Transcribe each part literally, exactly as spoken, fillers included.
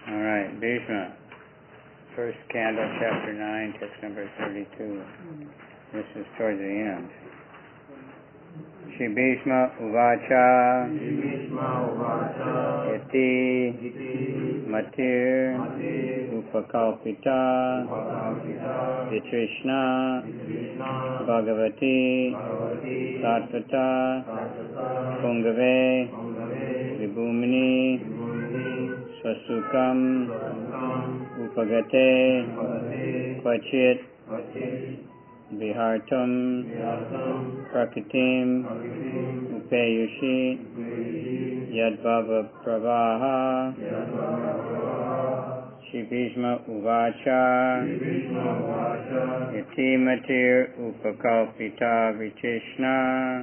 All right, Bhishma. First canto, chapter nine, text number thirty-two. This is towards the end. Shri Bhishma Uvacha Iti Matir Upakalpita Vitrishna Bhagavati Sattvata Pungave Vibhumini Swasukam Upagate Kvachit Vihartam Prakitim Upayushi Yadbhava Pravaha Shri Bhishma Uvacha Iti Matir Upakalpita Vichishna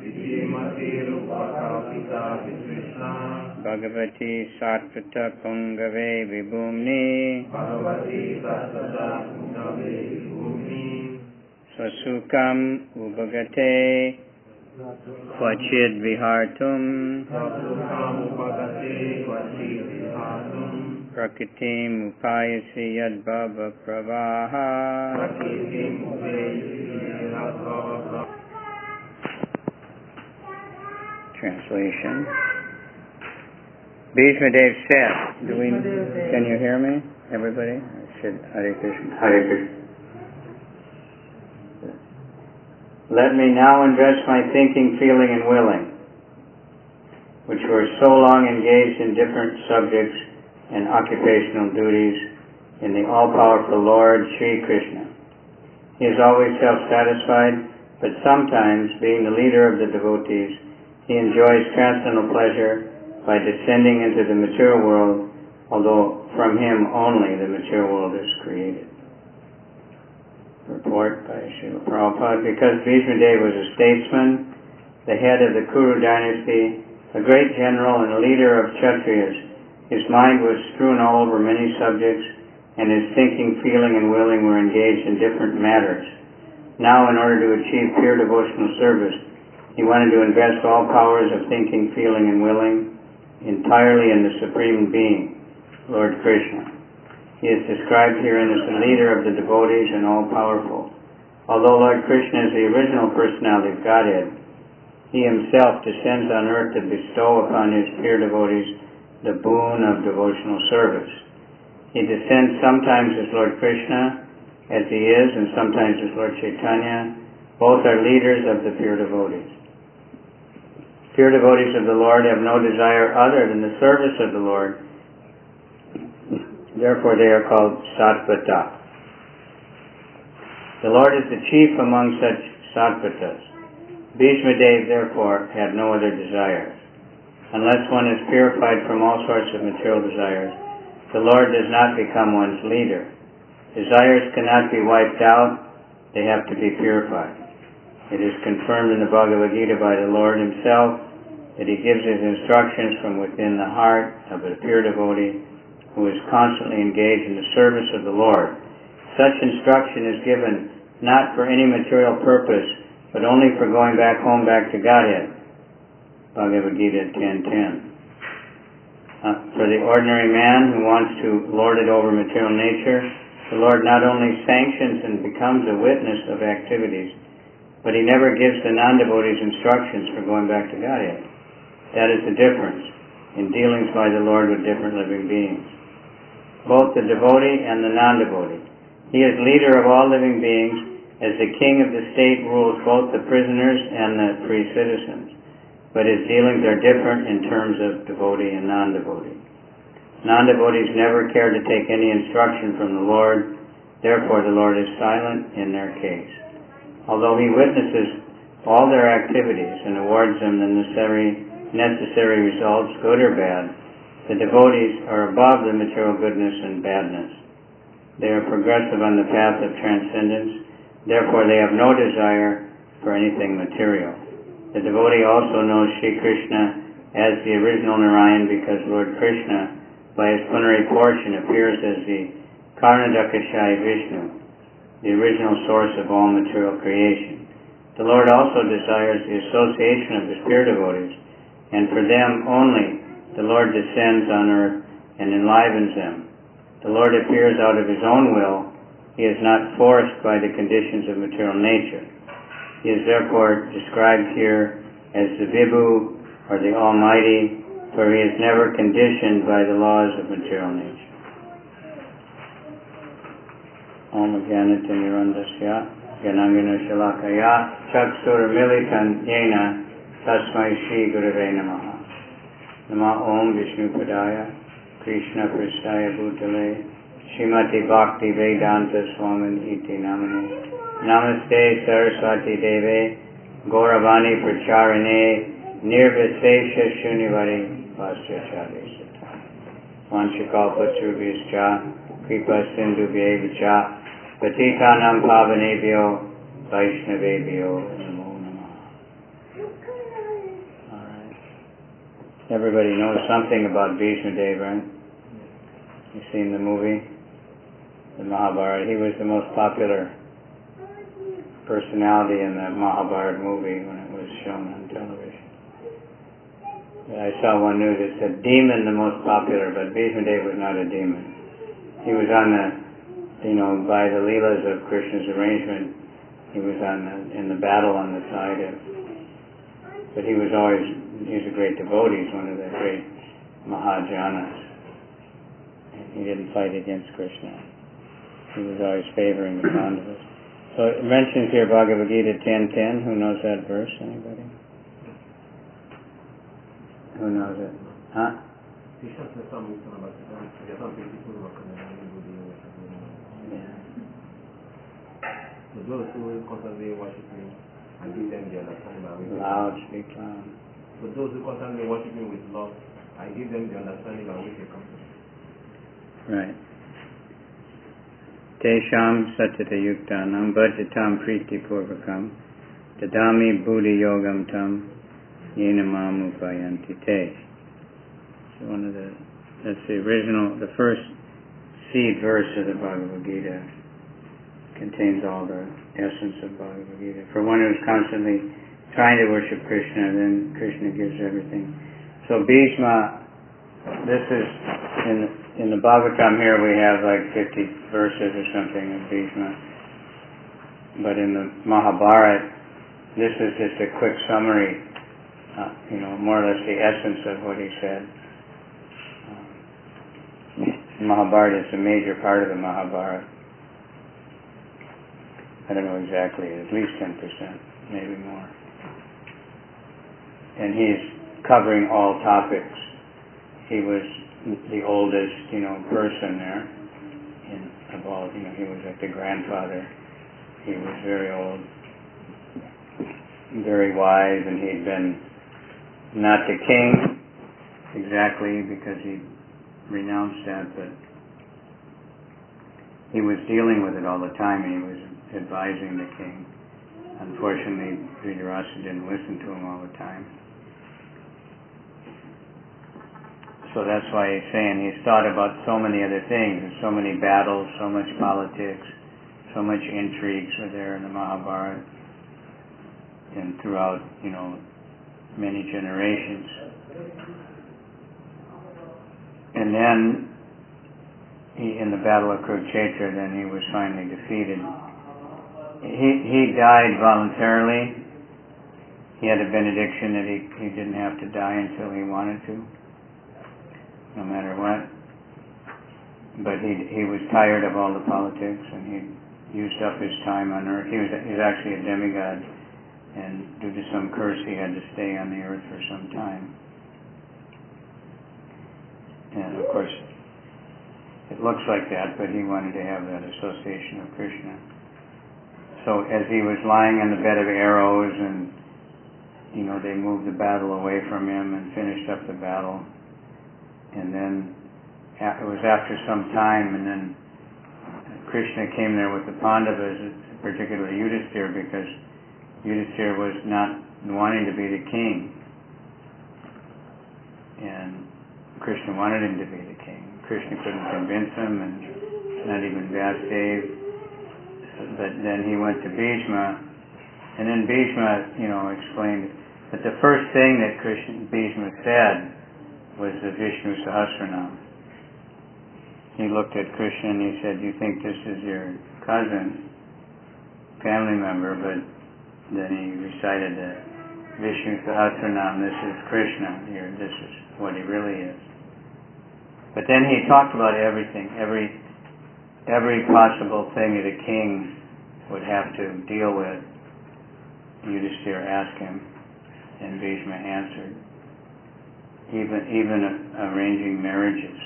Bhagavati Sattvata Pungave Vibhumni Swasukam Ubhagate Kvachid Vihartum Prakitim Upayasi Yadbhava Pravaha. Translation. Bhishma Dev said, do we, can you hear me, everybody? I should, Hare Krishna. Hare Krishna. Let me now address my thinking, feeling, and willing, which were so long engaged in different subjects and occupational duties in the all-powerful Lord Sri Krishna. He is always self-satisfied, but sometimes, being the leader of the devotees, he enjoys transcendental pleasure by descending into the material world, although from him only the material world is created. Report by Srila Prabhupada. Because Bhishma Dev was a statesman, the head of the Kuru dynasty, a great general and a leader of Kshatriyas, his mind was strewn all over many subjects, and his thinking, feeling, and willing were engaged in different matters. Now, in order to achieve pure devotional service, he wanted to invest all powers of thinking, feeling, and willing entirely in the Supreme Being, Lord Krishna. He is described herein as the leader of the devotees and all-powerful. Although Lord Krishna is the original personality of Godhead, he himself descends on earth to bestow upon his pure devotees the boon of devotional service. He descends sometimes as Lord Krishna, as he is, and sometimes as Lord Chaitanya. Both are leaders of the pure devotees. Pure devotees of the Lord have no desire other than the service of the Lord. Therefore they are called Sattvata. The Lord is the chief among such Sattvatas. Bhishma Dev therefore had no other desires. Unless one is purified from all sorts of material desires, the Lord does not become one's leader. Desires cannot be wiped out, they have to be purified. It is confirmed in the Bhagavad Gita by the Lord himself that he gives his instructions from within the heart of a pure devotee who is constantly engaged in the service of the Lord. Such instruction is given not for any material purpose, but only for going back home, back to Godhead. Bhagavad Gita ten ten. Uh, for the ordinary man who wants to lord it over material nature, the Lord not only sanctions and becomes a witness of activities, but he never gives the non-devotees instructions for going back to Godhead. That is the difference in dealings by the Lord with different living beings. Both the devotee and the non-devotee. He is leader of all living beings. As the king of the state rules both the prisoners and the free citizens. But his dealings are different in terms of devotee and non-devotee. Non-devotees never care to take any instruction from the Lord. Therefore the Lord is silent in their case. Although he witnesses all their activities and awards them the necessary, necessary results, good or bad, the devotees are above the material goodness and badness. They are progressive on the path of transcendence. Therefore, they have no desire for anything material. The devotee also knows Sri Krishna as the original Narayan because Lord Krishna, by his plenary portion, appears as the Karnadakashayi Vishnu, the original source of all material creation. The Lord also desires the association of the pure devotees, and for them only the Lord descends on earth and enlivens them. The Lord appears out of His own will. He is not forced by the conditions of material nature. He is therefore described here as the Vibhu, or the Almighty, for He is never conditioned by the laws of material nature. Om Jnana Timirandasya Jnana Shalakaya Chakshur Militan Yena Tasmai Shri Gurave Namaha. Nama Om Vishnu Padaya Krishna Pristaya Bhutale Srimati Bhakti Vedanta Swamin Iti Namane. Namaste Saraswati Deve Gauravani Pracharane Nirvisesha Shunivari Vasyachadesata Vanchikalpatrubhyascha Kripa Sindhubhyevacha Patitanam Pavanebhyo Vaishnavebhyo Namo Namaha. Alright. Everybody knows something about Bhishma Deva, right? You've seen the movie, the Mahabharata. He was the most popular personality in the Mahabharata movie when it was shown on television. I saw one news that said demon the most popular, but Bhishma Deva was not a demon. He was on the, you know, by the Leelas of Krishna's arrangement, he was on the, in the battle on the side of, but he was always, he was a great devotee, he's one of the great Mahajanas. He didn't fight against Krishna. He was always favoring the Pandavas. So it mentions here Bhagavad Gita ten ten. Who knows that verse? Anybody? Who knows it? Huh? Yeah. Those who constantly worship me, I give them the understanding by which loud, speak loud. For those who constantly worship me with love, I give them the understanding by which they come to me. Right. Tesham Satyata Yuktanam Bhajatam Priti Purvakam Tadami Buddhi Yogam Tam Yena Mam Upayanti Te. So one of the, that's the original, the first seed verse of the Bhagavad Gita contains all the essence of Bhagavad Gita. For one who's constantly trying to worship Krishna, then Krishna gives everything. So Bhishma, this is in in the Bhagavatam here we have like fifty verses or something of Bhishma, but in the Mahabharata this is just a quick summary, uh, you know, more or less the essence of what he said. Uh, Mahabharata is a major part of the Mahabharata. I don't know exactly, at least ten percent, maybe more. And he's covering all topics. He was the oldest, you know, person there in, of all, you know, he was like the grandfather. He was very old, very wise, and he'd been not the king exactly because he renounced that, but he was dealing with it all the time, and he was advising the king. Unfortunately, Dhritarashtra didn't listen to him all the time. So that's why he's saying he's thought about so many other things, and so many battles, so much politics, so much intrigues were there in the Mahabharata, and throughout, you know, many generations. And then, he, in the Battle of Kurukshetra, then he was finally defeated. He he died voluntarily. He had a benediction that he, he didn't have to die until he wanted to, no matter what. But he he was tired of all the politics, and he used up his time on earth. He was he was actually a demigod, and due to some curse he had to stay on the earth for some time. And of course, it looks like that, but he wanted to have that association of Krishna. So as he was lying on the bed of arrows, and you know, they moved the battle away from him and finished up the battle, and then it was after some time, and then Krishna came there with the Pandavas, particularly Yudhisthira, because Yudhisthira was not wanting to be the king, and Krishna wanted him to be the king. Krishna couldn't convince him, and not even Vasudev. But then he went to Bhishma, and then Bhishma, you know, explained that the first thing that Krishna, Bhishma said was the Vishnu Sahasranam. he looked at Krishna and he said, "You think this is your cousin, family member," but then he recited the Vishnu Sahasranam, "This is Krishna, here, this is what he really is." But then he talked about everything, every every possible thing that a king would have to deal with. Yudhishthira asked him, and Bhishma answered. Even even uh, arranging marriages,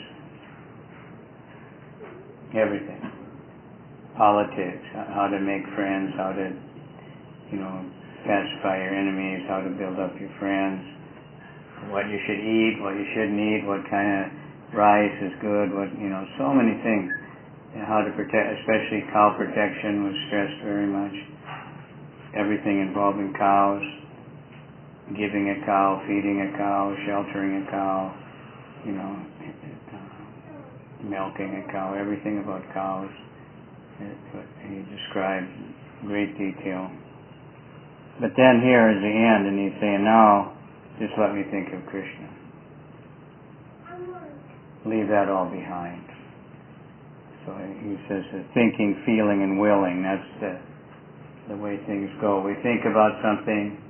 everything, politics, how to make friends, how to, you know, pacify your enemies, how to build up your friends, what you should eat, what you shouldn't eat, what kind of rice is good, what, you know, so many things. And how to protect, especially cow protection was stressed very much. Everything involving cows, giving a cow, feeding a cow, sheltering a cow, you know, uh, milking a cow, everything about cows. It, he described in great detail. But then here is the end, and he's saying, now, just let me think of Krishna. Leave that all behind. So he says, thinking, feeling, and willing, that's the, the way things go. We think about something,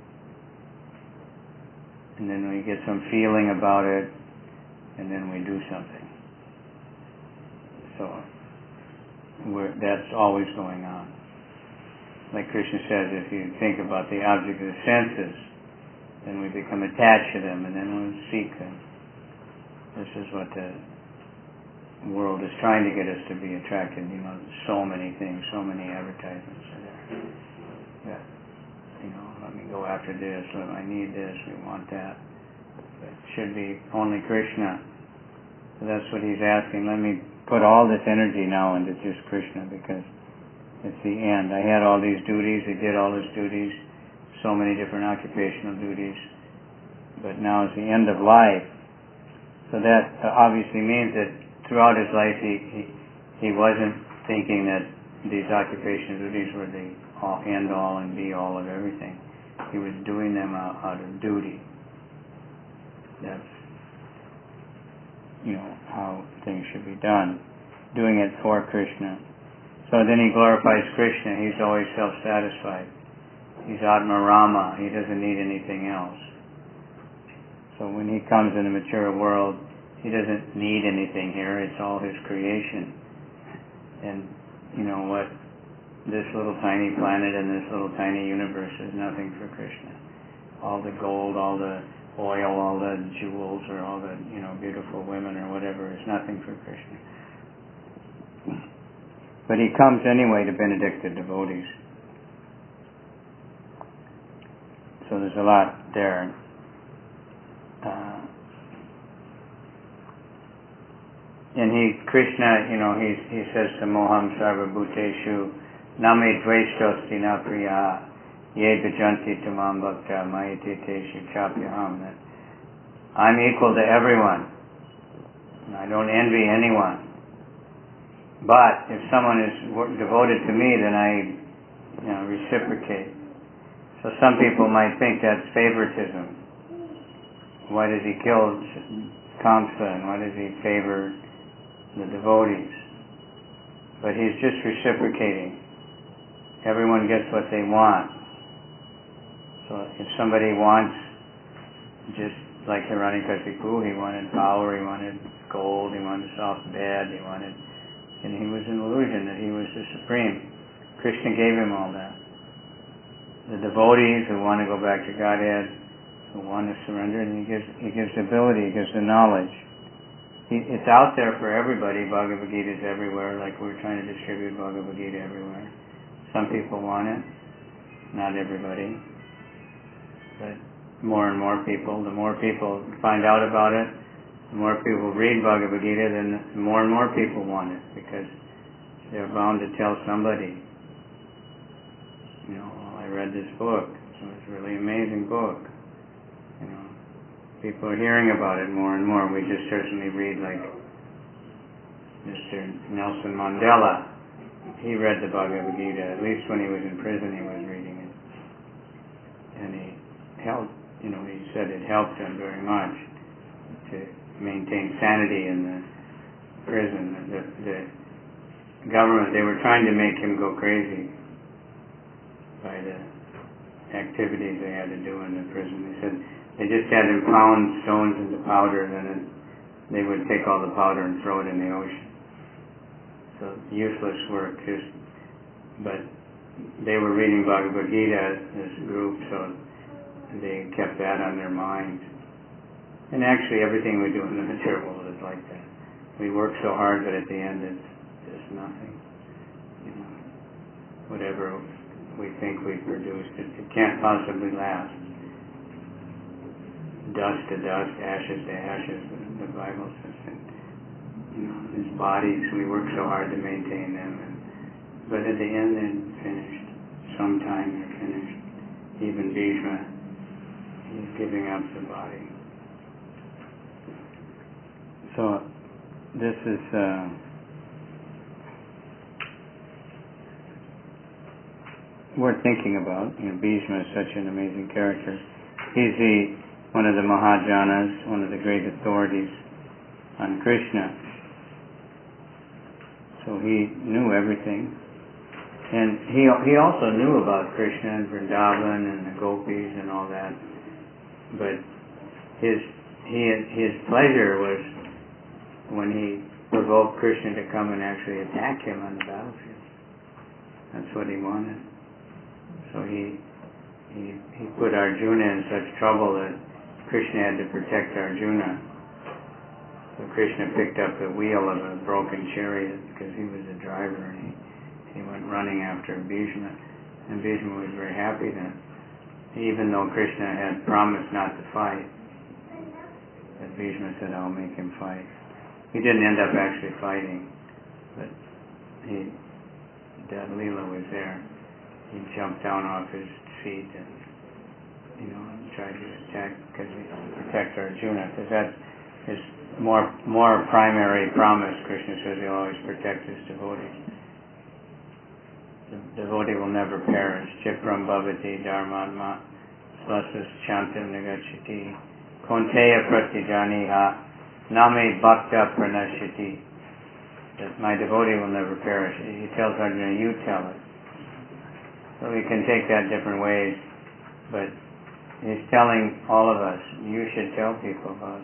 and then we get some feeling about it, and then we do something. So we're, that's always going on. Like Krishna says, if you think about the object of the senses, then we become attached to them, and then we seek them. This is what the world is trying to get us to be attracted. You know, so many things, so many advertisements are there. Yeah, you know, let me go after this, let I need this, we want that. But it should be only Krishna. So that's what he's asking. Let me put all this energy now into just Krishna, because it's the end. I had all these duties, I did all his duties, so many different occupational duties, but now it's the end of life. So that obviously means that throughout his life, he, he he wasn't thinking that these occupational duties were the all, end all and be all of everything. He was doing them out, out of duty. That's, you know, how things should be done. Doing it for Krishna. So then he glorifies Krishna. He's always self-satisfied. He's Atma Rama. He doesn't need anything else. So when he comes in the material world, he doesn't need anything here. It's all his creation. And you know what? This little tiny planet and this little tiny universe is nothing for Krishna. All the gold, all the oil, all the jewels, or all the, you know, beautiful women or whatever is nothing for Krishna. But he comes anyway to benedict the devotees. So there's a lot there. Uh, And he, Krishna, you know, he he says to Moham Sarva Bhuteshu, Name Dveshtosti Na Priya, Ye Bhajanti Tamam Bhakta, Mayate Teshu Chapyaham, that I'm equal to everyone. I don't envy anyone. But if someone is devoted to me, then I, you know, reciprocate. So some people might think that's favoritism. Why does he kill Kamsa, and why does he favor the devotees? But he's just reciprocating. Everyone gets what they want. So if somebody wants, just like Hiranyakashipu, he wanted power, he wanted gold, he wanted a soft bed, he wanted, and he was an illusion that he was the supreme. Krishna gave him all that. The devotees who want to go back to Godhead, who want to surrender, and he gives he gives the ability, he gives the knowledge. He, it's out there for everybody. Bhagavad Gita is everywhere, like we're trying to distribute Bhagavad Gita everywhere. Some people want it, not everybody. But more and more people, the more people find out about it, the more people read Bhagavad Gita, then more and more people want it, because they're bound to tell somebody. You know, well, I read this book. It was a really amazing book. You know, people are hearing about it more and more. We just certainly read, like Mister Nelson Mandela. He read the Bhagavad Gita. At least when he was in prison, he was reading it, and he helped. You know, he said it helped him very much to maintain sanity in the prison. The, the government, they were trying to make him go crazy by the activities they had to do in the prison. They said they just had him pound stones into powder, and then they would take all the powder and throw it in the ocean. So useless work, just, but they were reading Bhagavad Gita, this group, so they kept that on their mind. And actually everything we do in the material world is like that. We work so hard, but at the end it's just nothing. You know, whatever we think we've produced, it, it can't possibly last. Dust to dust, ashes to ashes, the Bible says. And, you know, these bodies, we work so hard to maintain them, and, but at the end they're finished. Sometime they're finished. Even Bhishma, he's giving up the body. So this is uh, worth thinking about. You know, Bhishma is such an amazing character. He's the one of the Mahajanas, one of the great authorities on Krishna. So he knew everything. And he he also knew about Krishna and Vrindavan and the gopis and all that. But his he his pleasure was when he provoked Krishna to come and actually attack him on the battlefield. That's what he wanted. So he he he put Arjuna in such trouble that Krishna had to protect Arjuna. So Krishna picked up the wheel of a broken chariot because he was the driver, and he, he went running after Bhishma. And Bhishma was very happy then, even though Krishna had promised not to fight. But Bhishma said, I'll make him fight. He didn't end up actually fighting, but he, that Leela was there. He jumped down off his seat and, you know, tried to attack because he protect Arjuna, because that is more more primary promise. Krishna says he'll always protect his devotees. The devotee will never perish. Chipram bhavati dharmatma slasas chantam nagachati konteya pratijaniha name bhakta pranashyati. That my devotee will never perish. He tells Arjuna, you tell it. So we can take that different ways, but he's telling all of us, you should tell people about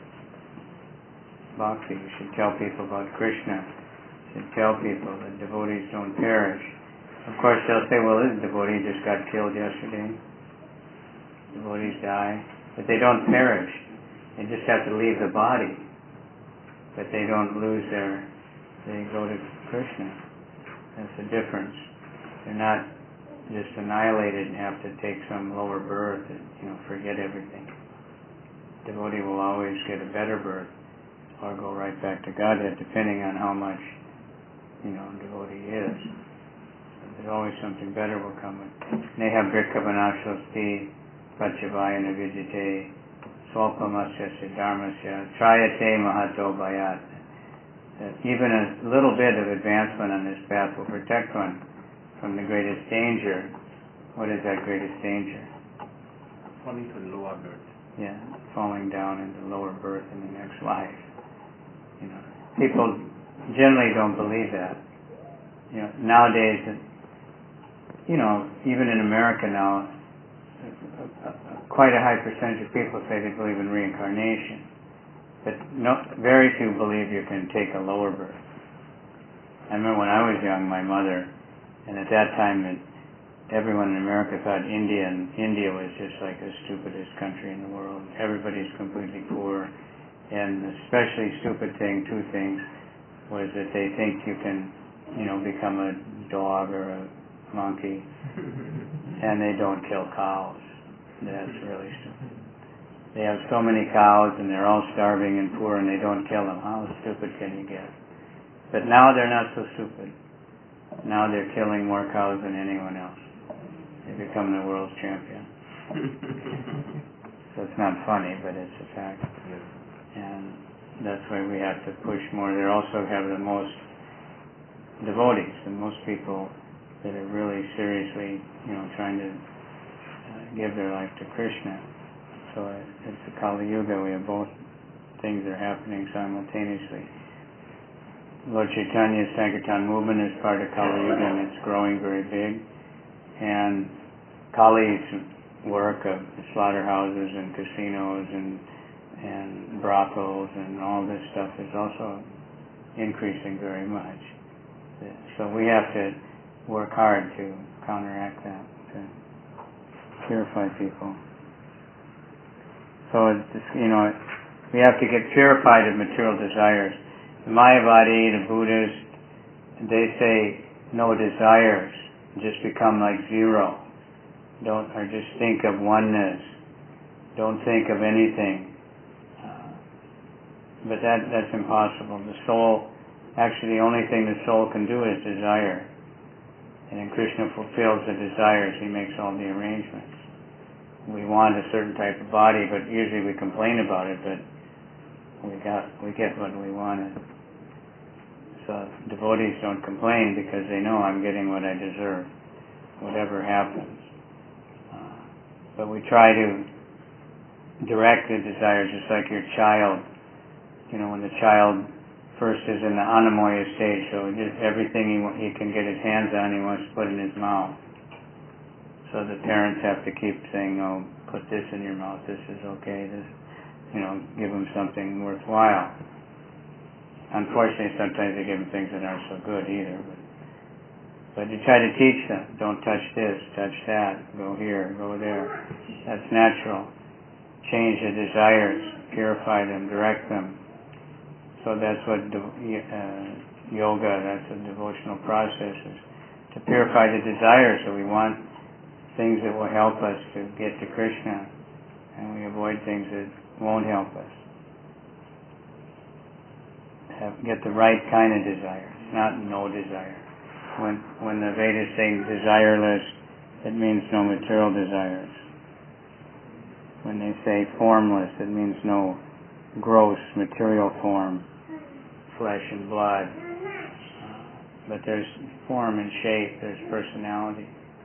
bhakti, you should tell people about Krishna, you should tell people that devotees don't perish. Of course they'll say, well, this devotee just got killed yesterday. Devotees die, but they don't perish. They just have to leave the body, but they don't lose their, they go to Krishna. That's the difference. They're not just annihilated and have to take some lower birth and, you know, forget everything. Devotee will always get a better birth or go right back to Godhead, depending on how much, you know, devotee is. So there's always something better will come. Neha brikkavanashasti prachavayana vijite swalpamasya dharmasya trayate mahato bayat. Even a little bit of advancement on this path will protect one from the greatest danger. What is that greatest danger? Falling to the lower birth. Yeah, falling down into lower birth in the next life. You know, people generally don't believe that. You know, nowadays, you know, even in America now, quite a high percentage of people say they believe in reincarnation, but no, very few believe you can take a lower birth. I remember when I was young, my mother. And at that time, it, everyone in America thought India, and India was just like the stupidest country in the world. Everybody's completely poor. And the especially stupid thing, two things, was that they think you can, you know, become a dog or a monkey, and they don't kill cows. That's really stupid. They have so many cows, and they're all starving and poor, and they don't kill them. How stupid can you get? But now they're not so stupid. Now they're killing more cows than anyone else. They become the world's champion. So it's not funny, but it's a fact. Yes. And that's why we have to push more. They also have the most devotees, the most people that are really seriously, you know, trying to uh, give their life to Krishna. So it, it's the Kali Yuga. We have both things that are happening simultaneously. Lord Chaitanya's Sankirtan movement is part of Kali Yuga, and it's growing very big. And Kali's work of slaughterhouses and casinos and and brothels and all this stuff is also increasing very much. So we have to work hard to counteract that, to purify people. So it's, you know, we have to get purified of material desires. The Mayavadi, the Buddhists, they say no desires, just become like zero. Don't, or just think of oneness. Don't think of anything. Uh, but that that's impossible. The soul, actually the only thing the soul can do is desire. And then Krishna fulfills the desires. He makes all the arrangements. We want a certain type of body, but usually we complain about it, but we got we get what we wanted. So devotees don't complain because they know I'm getting what I deserve, whatever happens. Uh, but we try to direct the desires, just like your child. You know, when the child first is in the anamoya stage, so just everything he, he can get his hands on, he wants to put in his mouth. So the parents have to keep saying, "Oh, put this in your mouth. This is okay. This, you know, give him something worthwhile." Unfortunately, sometimes they give them things that aren't so good either. But, but you try to teach them, don't touch this, touch that, go here, go there. That's natural. Change the desires, purify them, direct them. So that's what uh, yoga, that's a devotional process, is to purify the desires. So we want things that will help us to get to Krishna, and we avoid things that won't help us. Have, get the right kind of desire, not no desire. When when the Vedas say desireless, it means no material desires. When they say formless, it means no gross material form, flesh and blood. Uh, but there's form and shape, there's personality.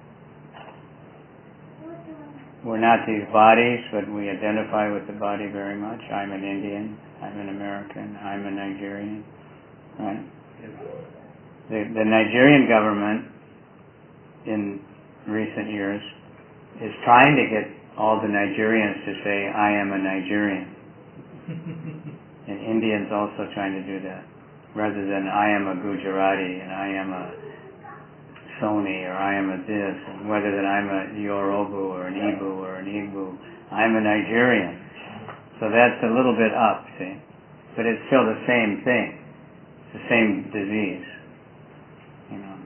We're not these bodies, but we identify with the body very much. I'm an Indian, I'm an American, I'm a Nigerian, right? The, the Nigerian government in recent years is trying to get all the Nigerians to say, I am a Nigerian. And Indians also trying to do that, rather than I am a Gujarati and I am a Sony or I am a this, and whether that I'm a Yoruba or an Igbo or an Igbo, I'm a Nigerian. So that's a little bit up, see? But it's still the same thing. It's the same disease, you know.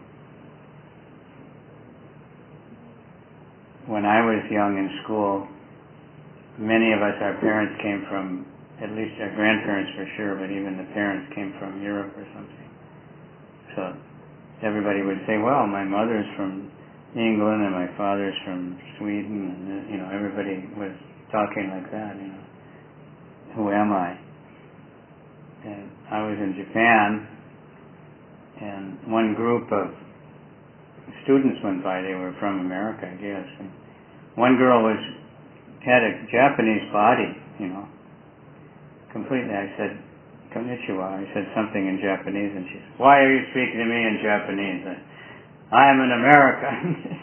When I was young in school, many of us, our parents came from, at least our grandparents for sure, but even the parents came from Europe or something. So everybody would say, well, my mother's from England and my father's from Sweden, and, you know, everybody was talking like that, you know. Who am I? And I was in Japan, and one group of students went by. They were from America, I guess. And one girl was had a Japanese body, you know, completely. I said, Konnichiwa. I said something in Japanese, and she said, why are you speaking to me in Japanese? I, I am an American.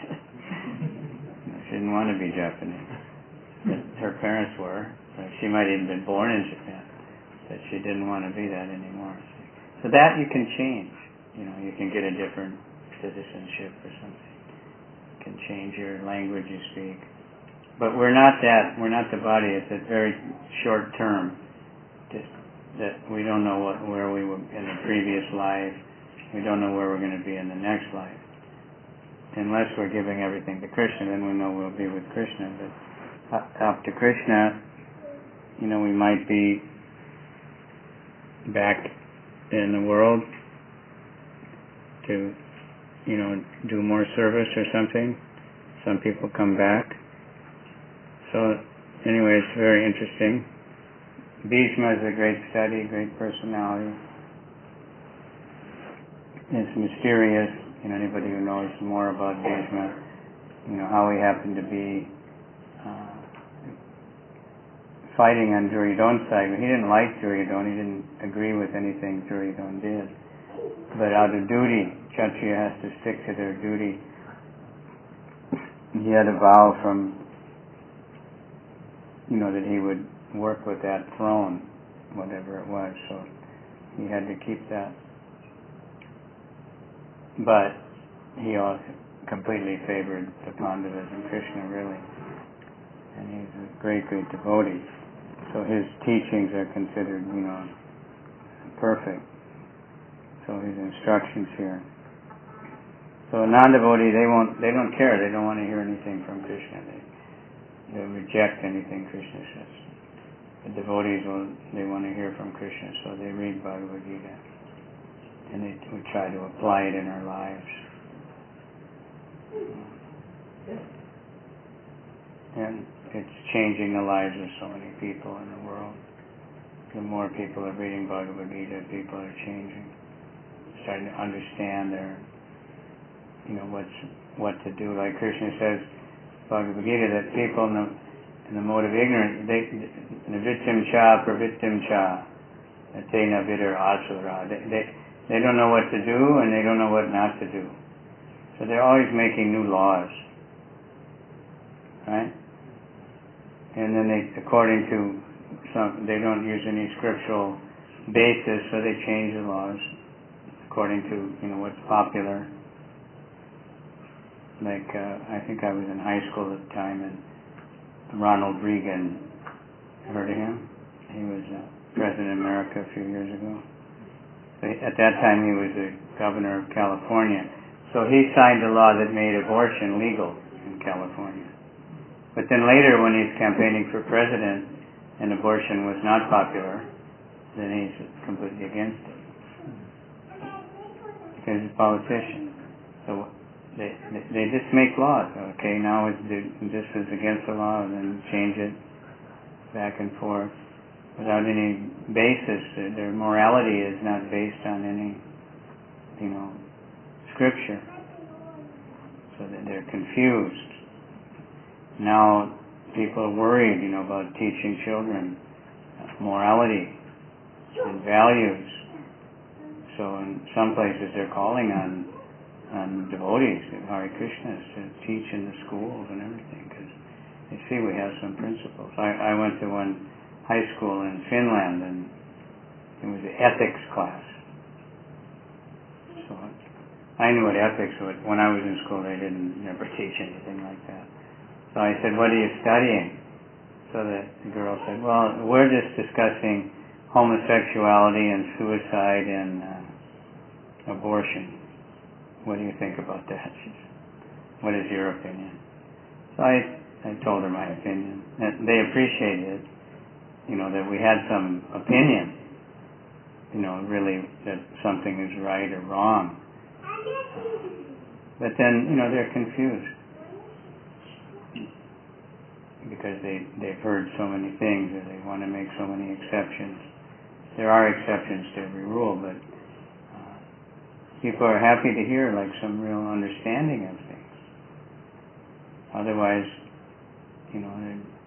She didn't want to be Japanese. But her parents were. She might have even been born in Japan, but she didn't want to be that anymore. So that you can change. You know, you can get a different citizenship or something. You can change your language you speak. But we're not that. We're not the body. It's a very short term. Just that we don't know what where we were in the previous life. We don't know where we're going to be in the next life. Unless we're giving everything to Krishna, then we know we'll be with Krishna. But up to Krishna, you know, we might be back in the world to, you know, do more service or something. Some people come back. So, anyway, it's very interesting. Bhishma is a great study, great personality. It's mysterious. You know, anybody who knows more about Bhishma, you know, how he happened to be uh, fighting on Duryodhana's side. He didn't like Duryodhana. He didn't agree with anything Duryodhana did. but out of duty, Kshatriya has to stick to their duty. He had a vow from, you know, that he would work with that throne, whatever it was, so he had to keep that. But he also completely favored the Pandavas and Krishna, really. And he's a great, great devotee. So his teachings are considered, you know, perfect. So his instructions here. So a non-devotee, they won't, they don't care. They don't want to hear anything from Krishna. They, they reject anything Krishna says. The devotees, will, they want to hear from Krishna, so they read Bhagavad Gita. And they we try to apply it in our lives. And it's changing the lives of so many people in the world. The more people are reading Bhagavad Gita, people are changing, starting to understand their, you know, what's what to do. Like Krishna says, Bhagavad Gita, that people in the, in the mode of ignorance, they, navittim cha, pravittim cha, atena vidar asura. They, they, they don't know what to do and they don't know what not to do. So they're always making new laws. Right? And then they, according to some, they don't use any scriptural basis, so they change the laws according to, you know, what's popular. Like, uh, I think I was in high school at the time, and Ronald Reagan, heard of him? He was uh, President of America a few years ago. So he, at that time he was the governor of California. So he signed a law that made abortion legal in California. But then later, when he's campaigning for president and abortion was not popular, then he's completely against it. Because he's a politician. So they, they, they just make laws. Okay, now it's, this is against the law, and then change it back and forth without any basis. Their morality is not based on any, you know, scripture. So that they're confused. Now people are worried, you know, about teaching children morality and values. So in some places they're calling on on devotees, Hare Krishnas, to teach in the schools and everything, because they see we have some principles. I, I went to one high school in Finland, and it was an ethics class. So I knew what ethics was. When I was in school, they didn't never teach anything like that. So I said, what are you studying? So the girl said, well, we're just discussing homosexuality and suicide and uh, abortion. What do you think about that? She said, what is your opinion? So I, I told her my opinion. And they appreciated it, you know, that we had some opinion, you know, really that something is right or wrong. But then, you know, they're confused because they, they've heard so many things and they want to make so many exceptions. There are exceptions to every rule, but uh, people are happy to hear like some real understanding of things. Otherwise, you know,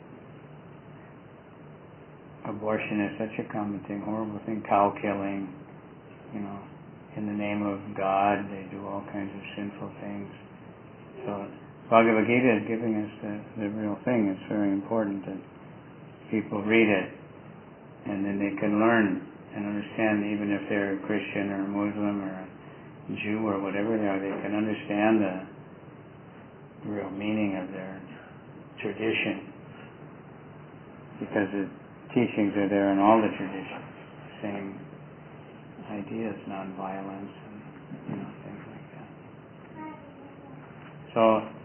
abortion is such a common thing, horrible thing, cow killing, you know, in the name of God, they do all kinds of sinful things. So Bhagavad Gita is giving us the, the real thing. It's very important that people read it, and then they can learn and understand, even if they're a Christian or a Muslim or a Jew or whatever they are, they can understand the real meaning of their tradition, because the teachings are there in all the traditions. Same ideas, non-violence, and you know, things like that. So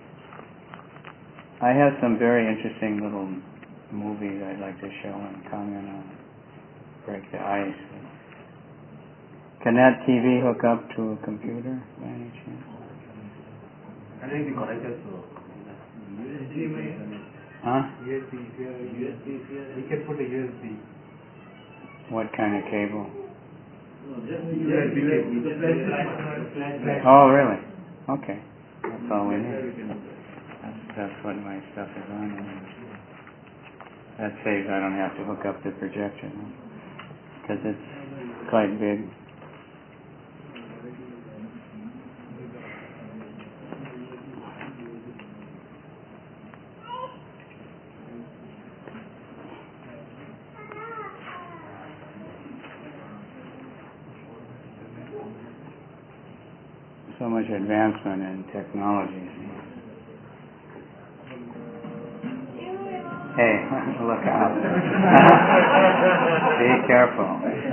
I have some very interesting little movies I'd like to show and comment on, break the ice. Can that T V hook up to a computer by any chance? Can it be connected to U S B? Huh? U S B, U S B, we can put a U S B. What kind of cable? No, just U S B cable. Oh, really? Okay. That's all we need. That's, that's what my stuff is on. That saves I don't have to hook up the projector, because it's quite big. so much advancement in technology. Hey, look out. Be careful.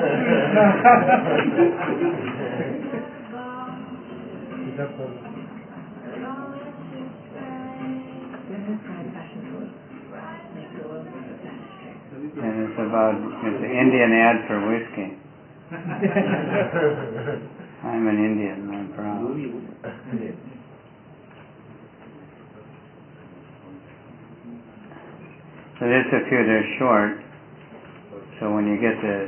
And it's about, it's an Indian ad for whiskey. I'm an Indian, I'm proud. So this, if you're they're short, so when you get to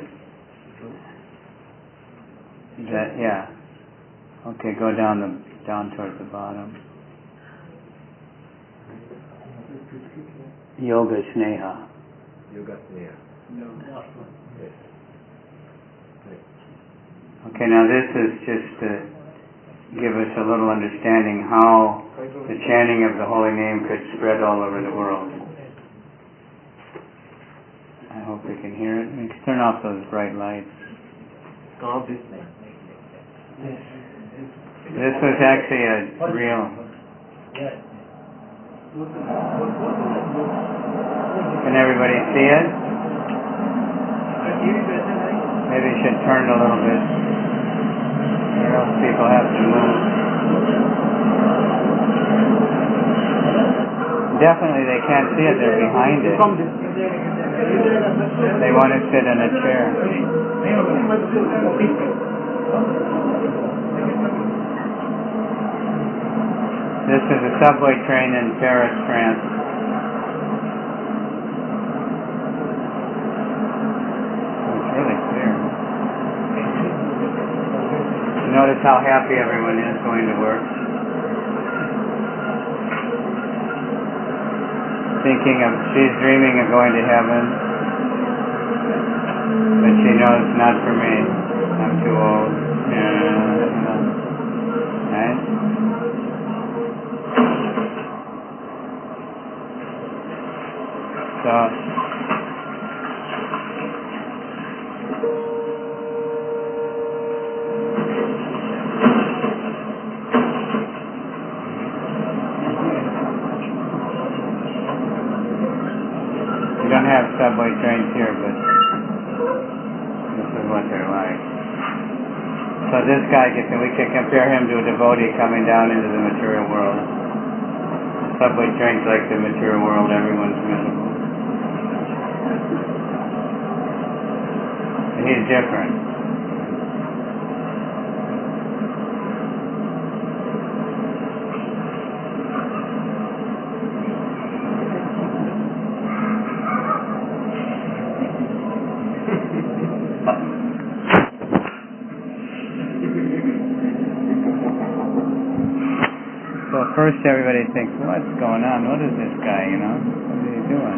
that, yeah. Okay, go down the down towards the bottom. Yoga Sneha. Yoga Sneha. Okay, now this is just to give us a little understanding how the chanting of the holy name could spread all over the world. I hope we can hear it. We can turn off those bright lights. This was actually a real... Can everybody see it? Maybe you should turn it a little bit, or else people have to move. Definitely they can't see it, they're behind it. They want to sit in a chair. This is a subway train in Paris, France. It's really clear. Notice how happy everyone is going to work. Thinking of, she's dreaming of going to heaven, but she knows not for me. I'm too old. Yeah, right? So, we don't have subway trains here, but this is what they're like. So this guy, gets, we could compare him to a devotee coming down into the material world. The subway train's like the material world, everyone's miserable. He's different. So first everybody thinks, what's going on? What is this guy, you know? What is he doing?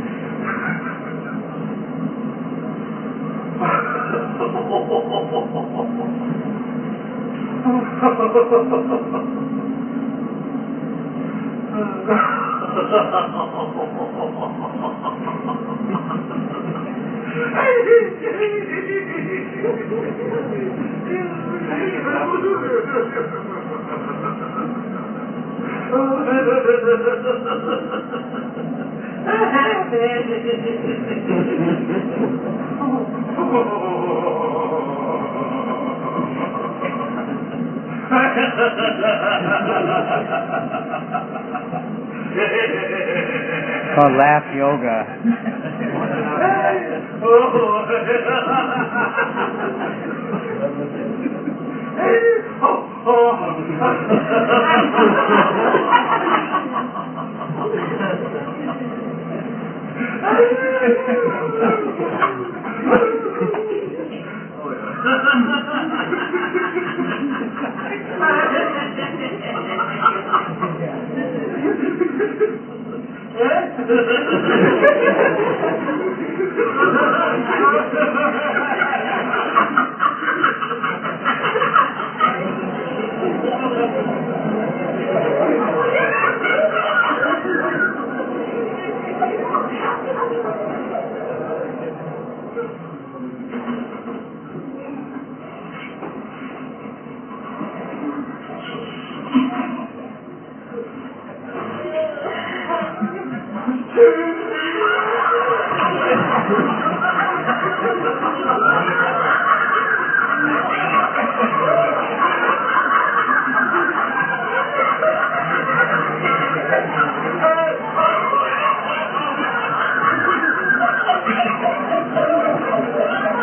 It's called laugh yoga.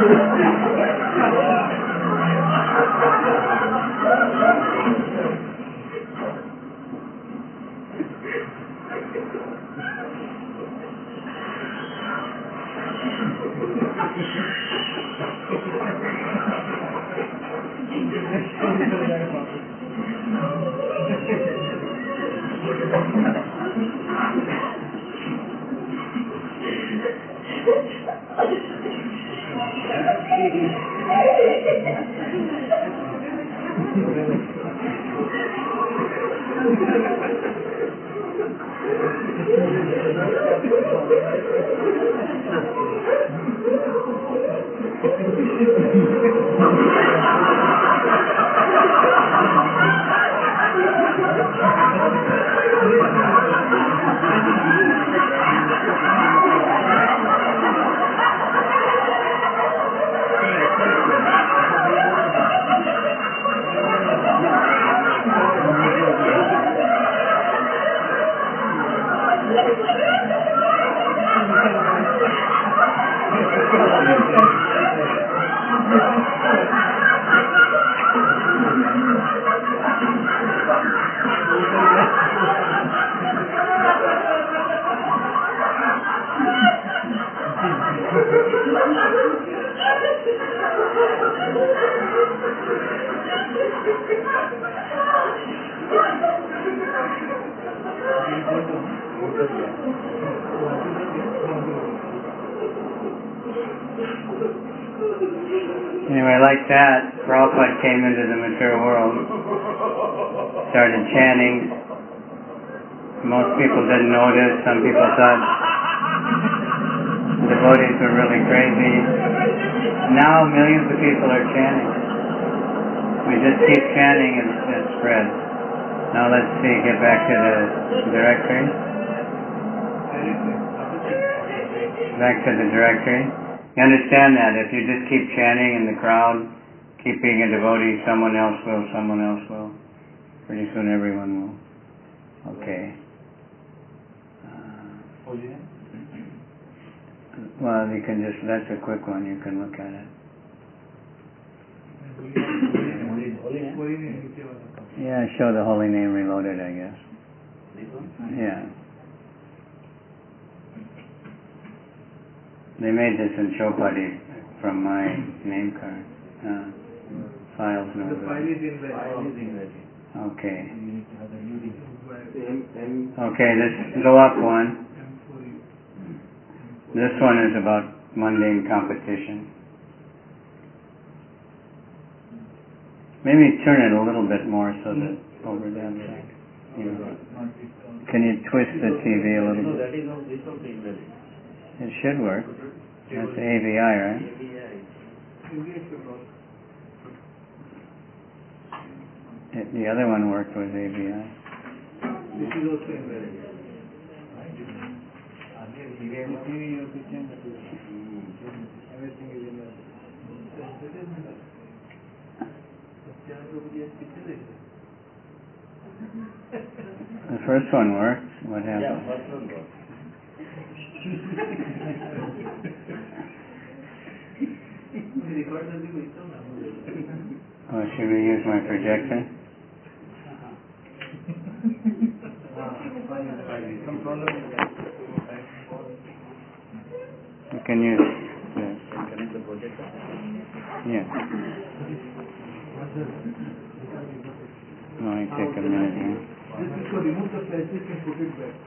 Anyway, like that, Prabhupada came into the material world, started chanting. Most people didn't notice. Some people thought devotees were really crazy. Now millions of people are chanting. We just keep chanting and it spreads. Now let's see, get back to the directory. Back to the directory. You understand that if you just keep chanting in the crowd, keep being a devotee, someone else will, someone else will. Pretty soon everyone will. Okay. Uh, well, you can just, that's a quick one, you can look at it. Yeah, show the holy name reloaded, I guess. Yeah. They made this in Chopati from my name card. Uh, files no The good. file is in the Okay. Okay, this go up one. This one is about mundane competition. Maybe turn it a little bit more so that over that side. You know. Can you twist the T V a little bit? It should work. That's A V I, right? It, the other one worked with A V I. This is also in the everything is in The first one worked. What happened? Yeah, first one worked. Oh, should we use my projector? Some problem with that. You can use this. Connect the projector. Yeah. No, it take a minute here. This is to remove the plastic and put it back.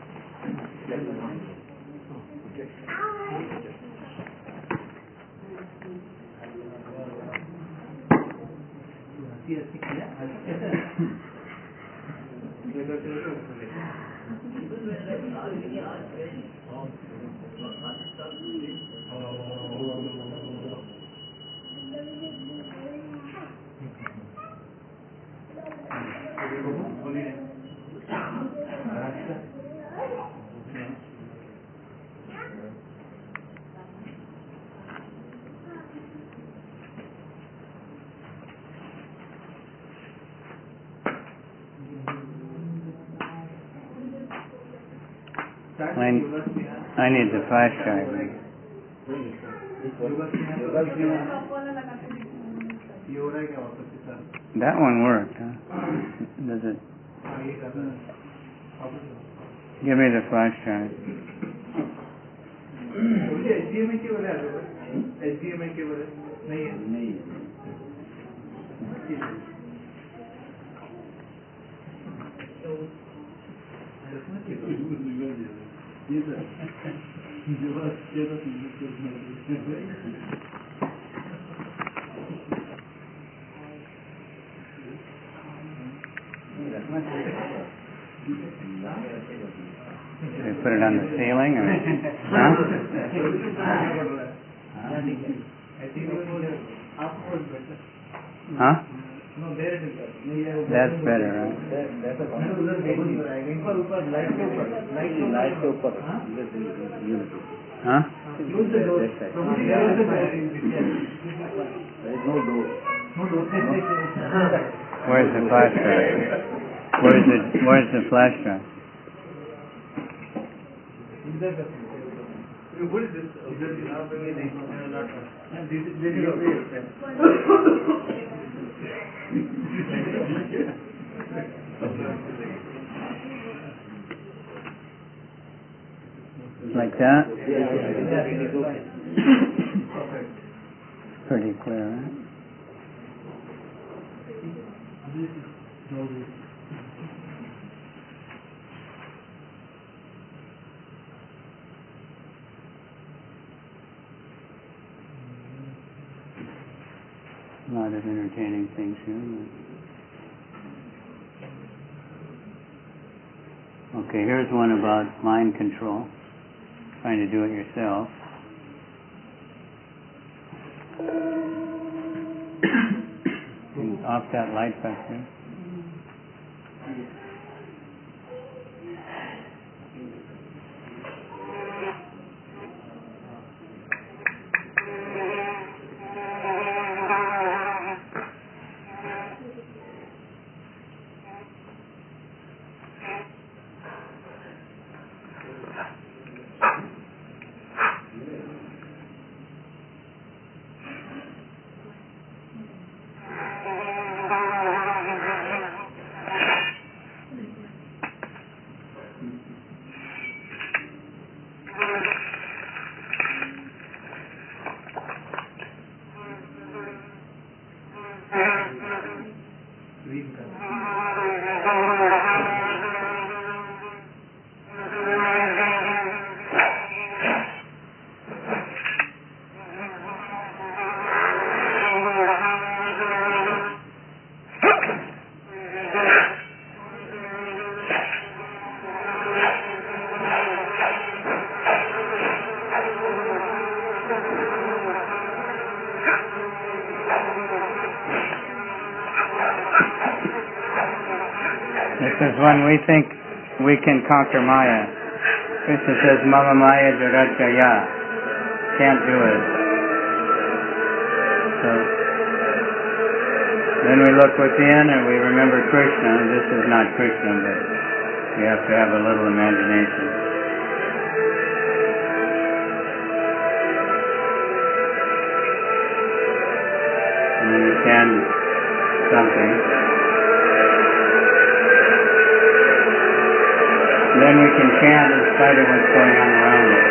I, I need the flash drive. This That one worked, huh? Does it? Give me the flash drive. They put it on the ceiling, or huh? Huh? That's better, right? Huh? Where's the flash drive? Where's the Where's the flash drive? Like that? Pretty clear, right? A lot of entertaining things here. Okay, here's one about mind control. Trying to do it yourself. Off that light back there. This is when we think we can conquer Maya. Krishna says, Mama Maya Jagat Jaya. Can't do it. So, then we look within and we remember Krishna. This is not Krishna, but we have to have a little imagination. And understand something. Then we can chant in spite of what's going on around us.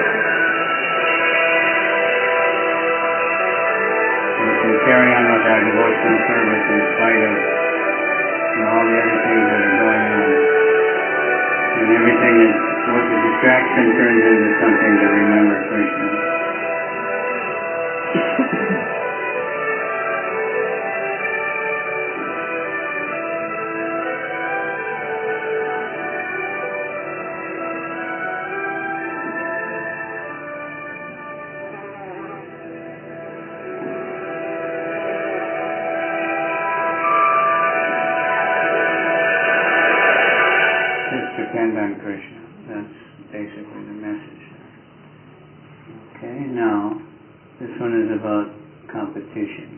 We can carry on with our devotional service in spite of you know, all the other things that are going on. And everything that was a distraction turns into something to remember Krishna. Depend on Krishna. That's basically the message. Okay, now this one is about competition.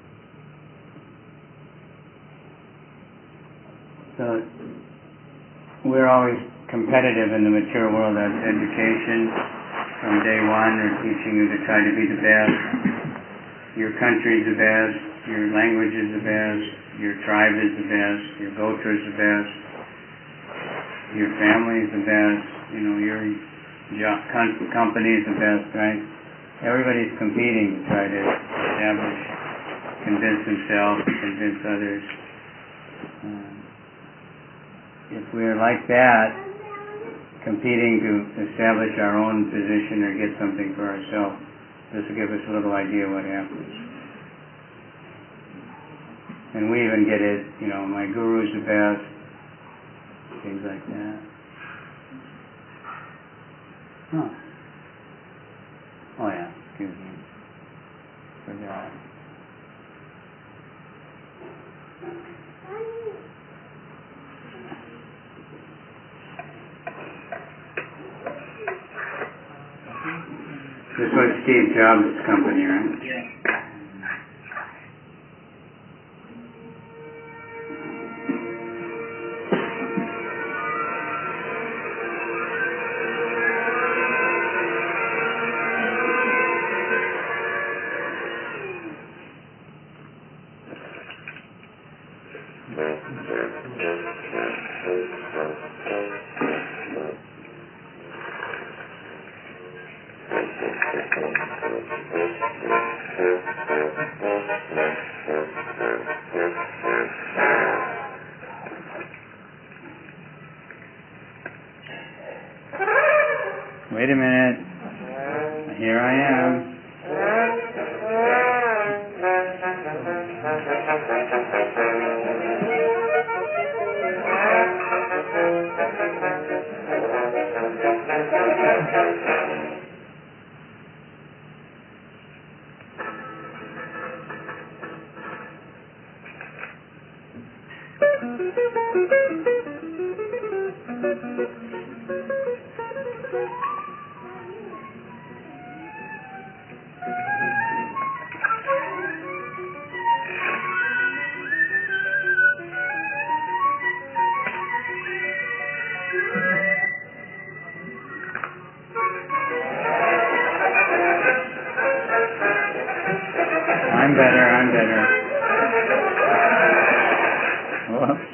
So we're always competitive in the mature world. That's education, from day one are teaching you to try to be the best. Your country's the best, your language is the best, your tribe is the best, your gotra is the best, your family is the best, you know, your job, com- company is the best, right? Everybody's competing to try to establish, convince themselves, convince others. Um, if we're like that, competing to establish our own position or get something for ourselves, this will give us a little idea what happens. And we even get it, you know, my guru's the best, things like that. Huh. Oh yeah, excuse me. Forgot. This was Steve Jobs' company, right? Yeah. Wait a minute. Here I am. I'm better, I'm better. Whoops.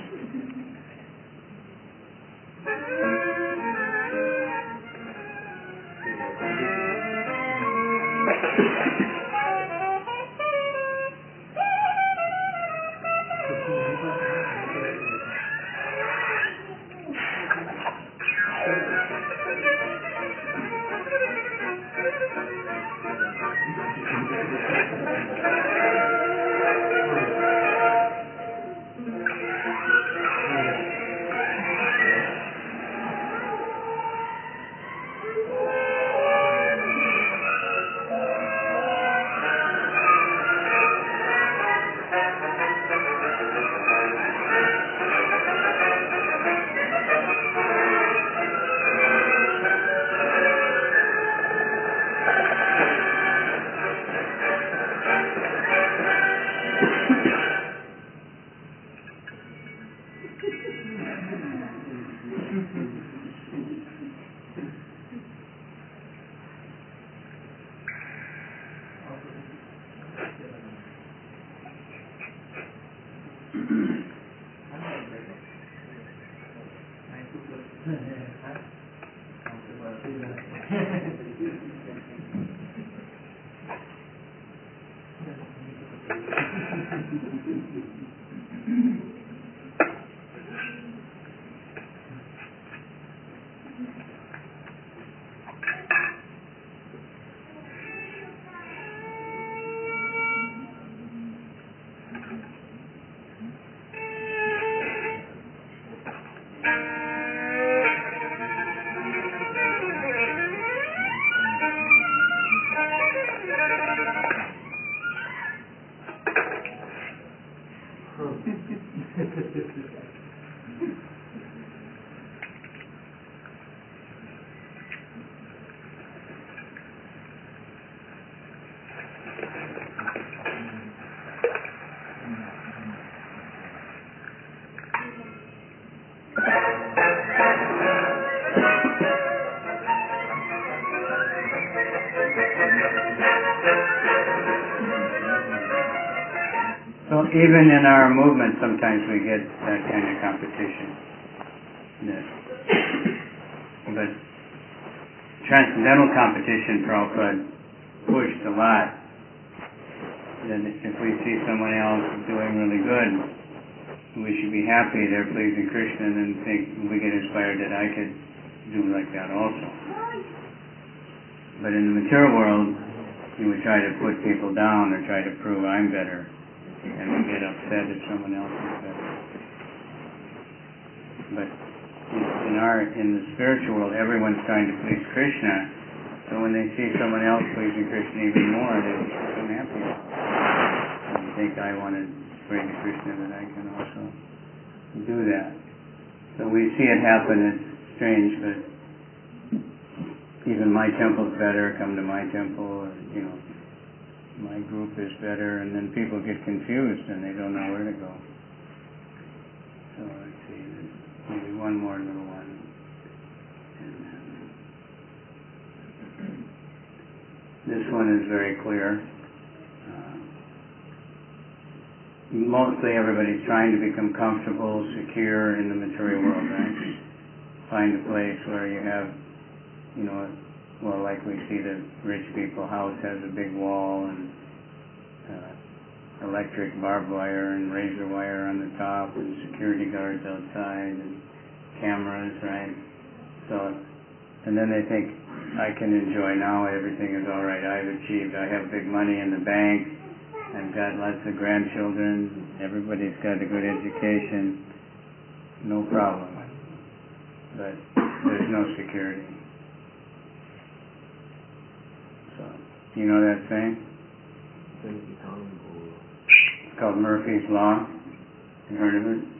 So even in our movement, sometimes we get that kind of competition. That, but transcendental competition, Prabhupada pushed a lot. That if we see someone else doing really good, we should be happy they're pleasing Krishna, and then think we get inspired that I could do like that also. But in the material world, you would try to put people down or try to prove I'm better, and we get upset if someone else is better. But in our in the spiritual world, everyone's trying to please Krishna, so when they see someone else pleasing Krishna even more, they become happy. And think I want to pray to Krishna that I can also do that. So we see it happen. It's strange, but even my temple's better, come to my temple, or, you know, my group is better, and then people get confused and they don't know where to go. So let's see, maybe one more little one. And then this one is very clear. Uh, mostly everybody's trying to become comfortable, secure in the material world, right? Find a place where you have, you know, well, like we see the rich people house has a big wall and uh, electric barbed wire and razor wire on the top and security guards outside and cameras, right? So, and then they think, I can enjoy now, everything is all right, I've achieved, I have big money in the bank, I've got lots of grandchildren, everybody's got a good education, no problem. But there's no security. So, you know that saying? It's called Murphy's Law. You heard of it?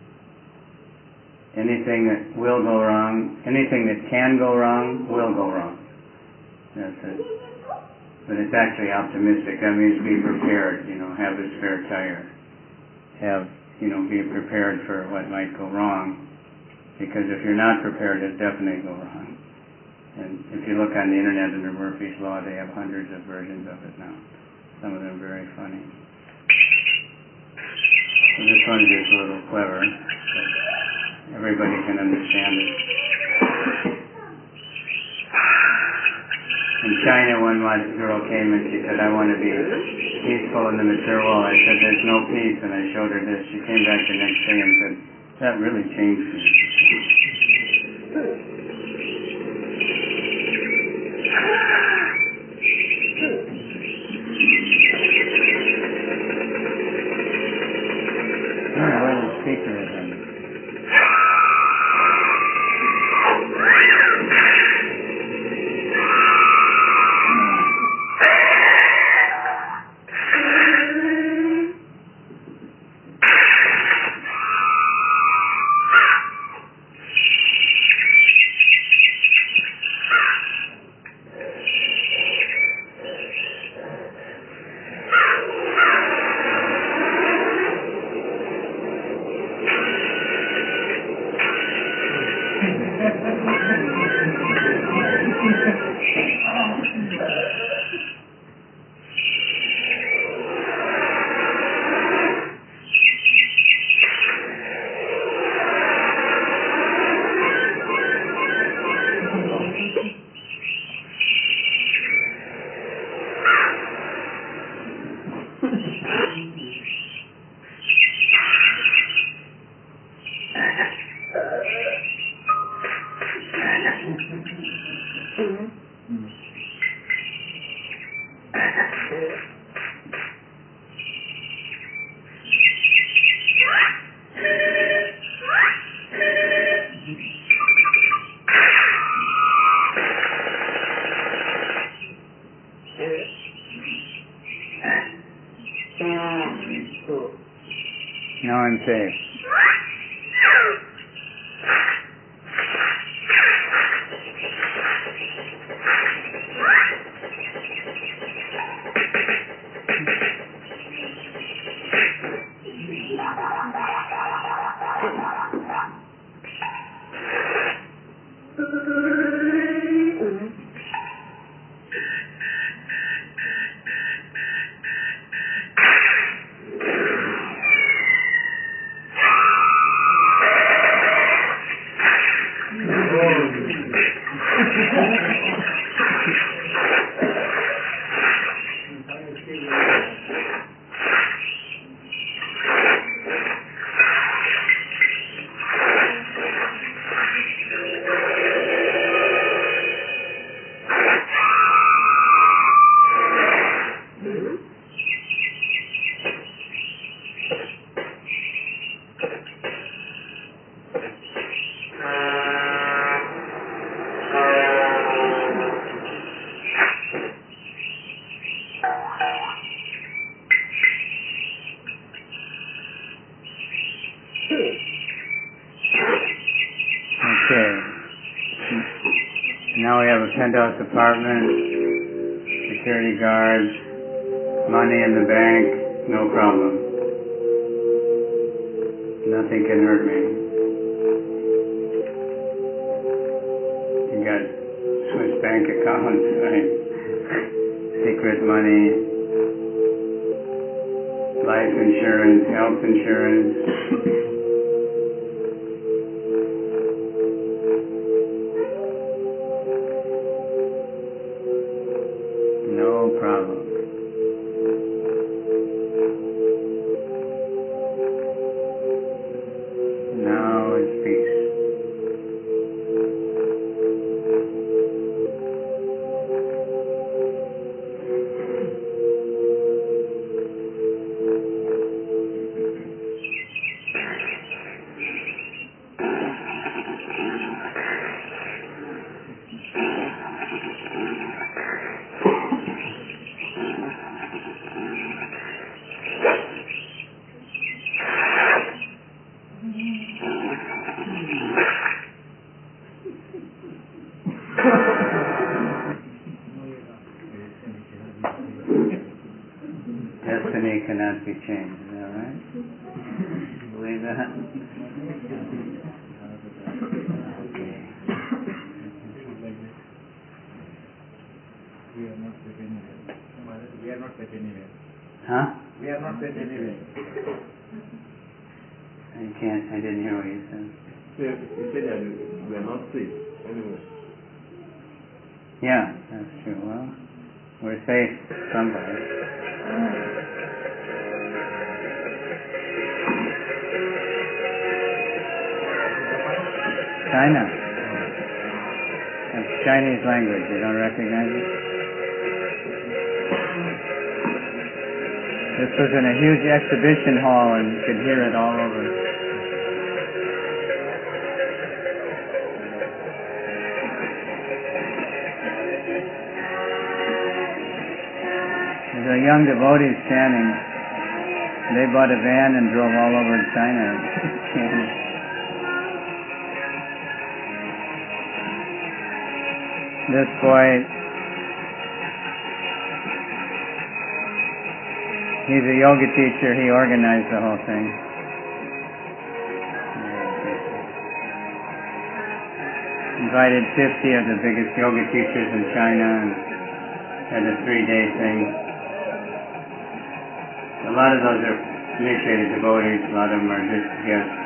Anything that will go wrong, anything that can go wrong, will go wrong. That's it. But it's actually optimistic. That means be prepared, you know, have a spare tire. Have, you know, be prepared for what might go wrong. Because if you're not prepared, it definitely go wrong. And if you look on the internet under Murphy's Law, they have hundreds of versions of it now. Some of them very funny. So this one's just a little clever, but everybody can understand it. In China, one girl came and she said, I want to be peaceful in the material world. I said, there's no peace, and I showed her this. She came back the next day and said, that really changed me. Now I'm safe. Now we have a penthouse apartment, security guards, money in the bank, no problem. Nothing can hurt me. You got Swiss bank accounts, right? Secret money, life insurance, health insurance. No problem. Now it's peace. Destiny cannot be changed, is that right? Believe that? Okay. We are not set anywhere. We are not set anywhere. Huh? We are not set anywhere. I can't, I didn't hear what you said. So you said that we are not safe anyway. Yeah, that's true. Well, we're safe somewhere. China. That's Chinese language. You don't recognize it? This was in a huge exhibition hall and you could hear it all over. There's a young devotee standing. They bought a van and drove all over China. This boy, he's a yoga teacher. He organized the whole thing. Invited fifty of the biggest yoga teachers in China and had a three-day thing. A lot of those are initiated devotees. A lot of them are just guests.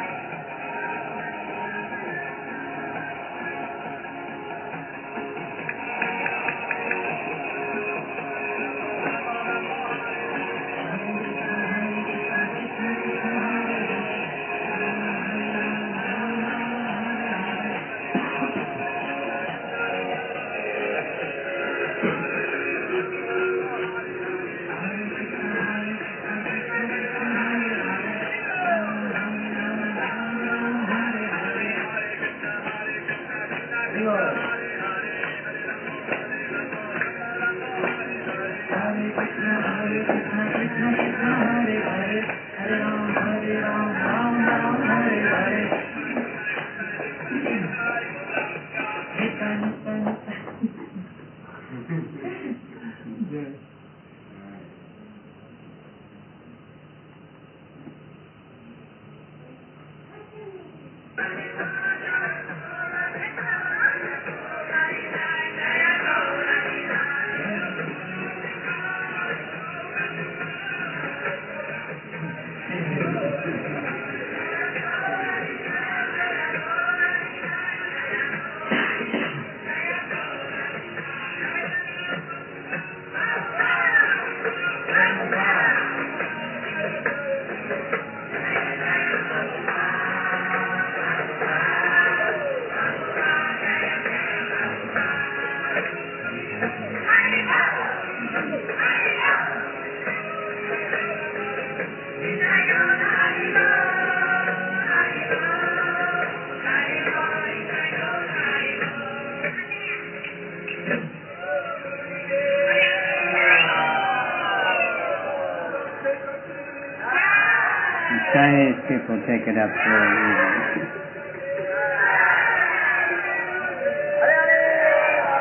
Chinese people take it up very easy.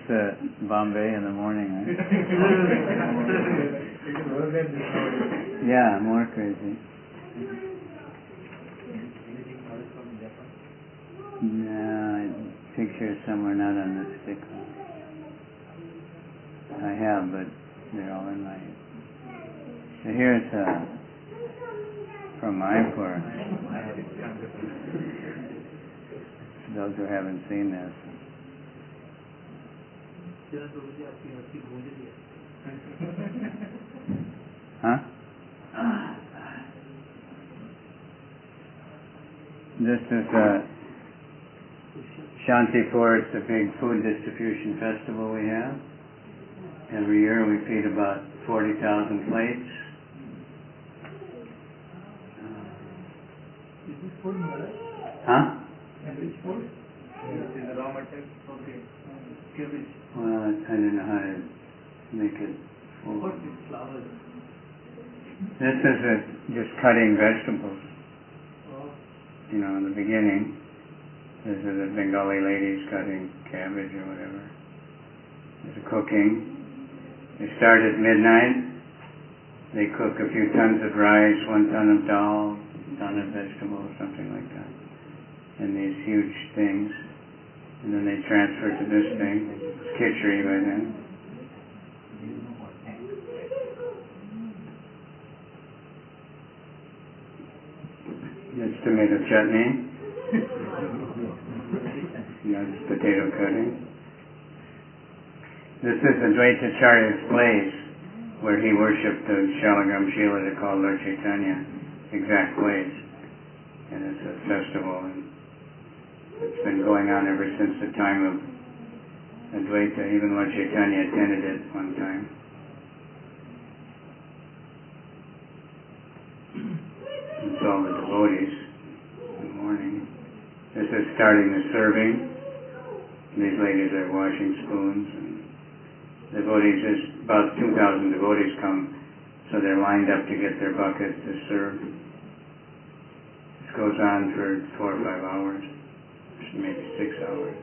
uh, Bombay in the morning, right? It is worse than this nowadays. Yeah, more crazy. Anything else from Japan? No, pictures somewhere not on the stick. I have, but they're all in my... So here's uh, from Mayapur. Those who haven't seen this. Huh? This is uh, Shantipur. It's a big food distribution festival we have. Every year we feed about forty thousand plates. Is this food Maharaj? Huh? And which food? This is raw material. Okay. Cabbage. Well, I don't know how to make it full. What is flowers? This is a, just cutting vegetables. Oh. You know, in the beginning, this is the Bengali ladies cutting cabbage or whatever. There's a cooking. They start at midnight. They cook a few tons of rice, one ton of dal, ton of vegetables, something like that, in these huge things. And then they transfer to this thing. It's khichdi by then. It's tomato chutney. That's potato cutting. This is Advaitacharya's place where he worshipped the Shalagram Shila they call Lord Chaitanya, exact place. And it's a festival, and it's been going on ever since the time of Advaita. Even Lord Chaitanya attended it one time. It's all the devotees in the morning. This is starting the serving. These ladies are washing spoons. And devotees, there's about two thousand devotees come, so they're lined up to get their buckets to serve. This goes on for four or five hours, maybe six hours.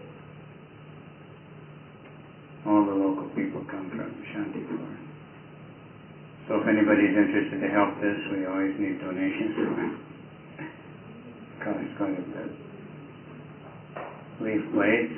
All the local people come from Shantipur. So if anybody's interested to help this, we always need donations. It's quite a bit. Leaf plates.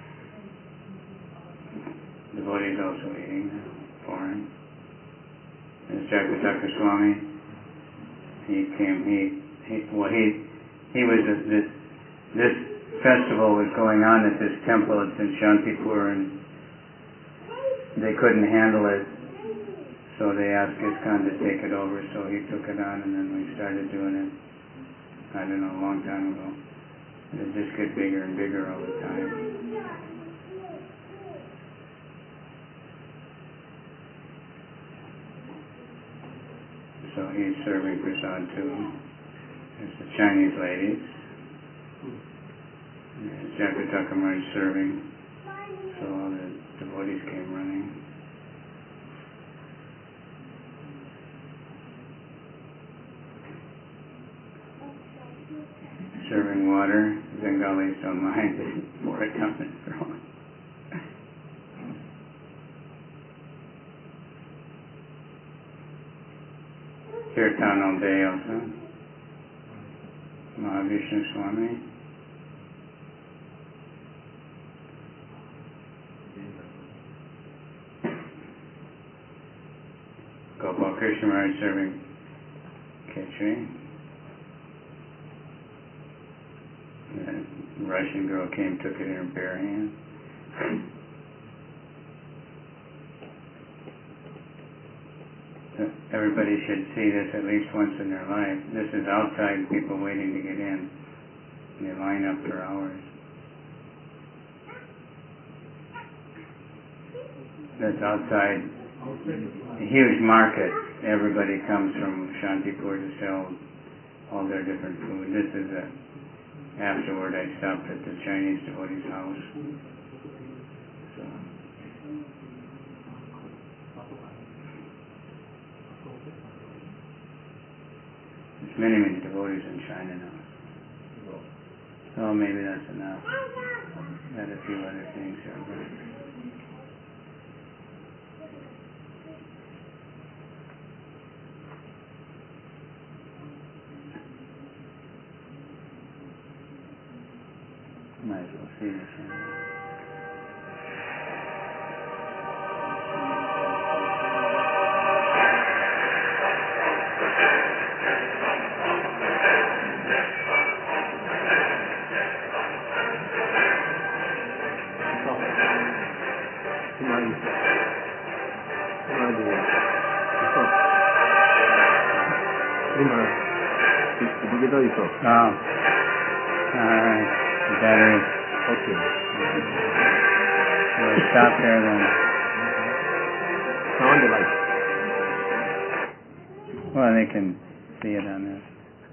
Devotees also eating foreign. There's Jagapataka Swami. He came, he, he well he, he was, a, this, this festival was going on at this temple. It's in Shantipur, and they couldn't handle it, so they asked ISKCON to take it over, so he took it on, and then we started doing it, I don't know, a long time ago. It just gets bigger and bigger all the time. So he's serving prasad too. There's the Chinese ladies. There's Jagapataka Maharaj serving. So all the devotees came running. Serving water. Bengalis don't mind. They pour it down and throw it. Kirtan all day also. Mahavishnu Swami. Gopal Krishna Maharaj serving khichdi. The Russian girl came, took it in her bare hand. Everybody should see this at least once in their life. This is outside people waiting to get in. They line up for hours. That's outside. A huge market. Everybody comes from Shantipur to sell all their different food. This is a, afterward I stopped at the Chinese devotee's house. So. There's many, many devotees in China now. So maybe that's enough. Got a few other things here. Might as well see this one. Oh. Alright. The battery. Okay. We'll stop there then. Turn on the light. Well, they can see it on this.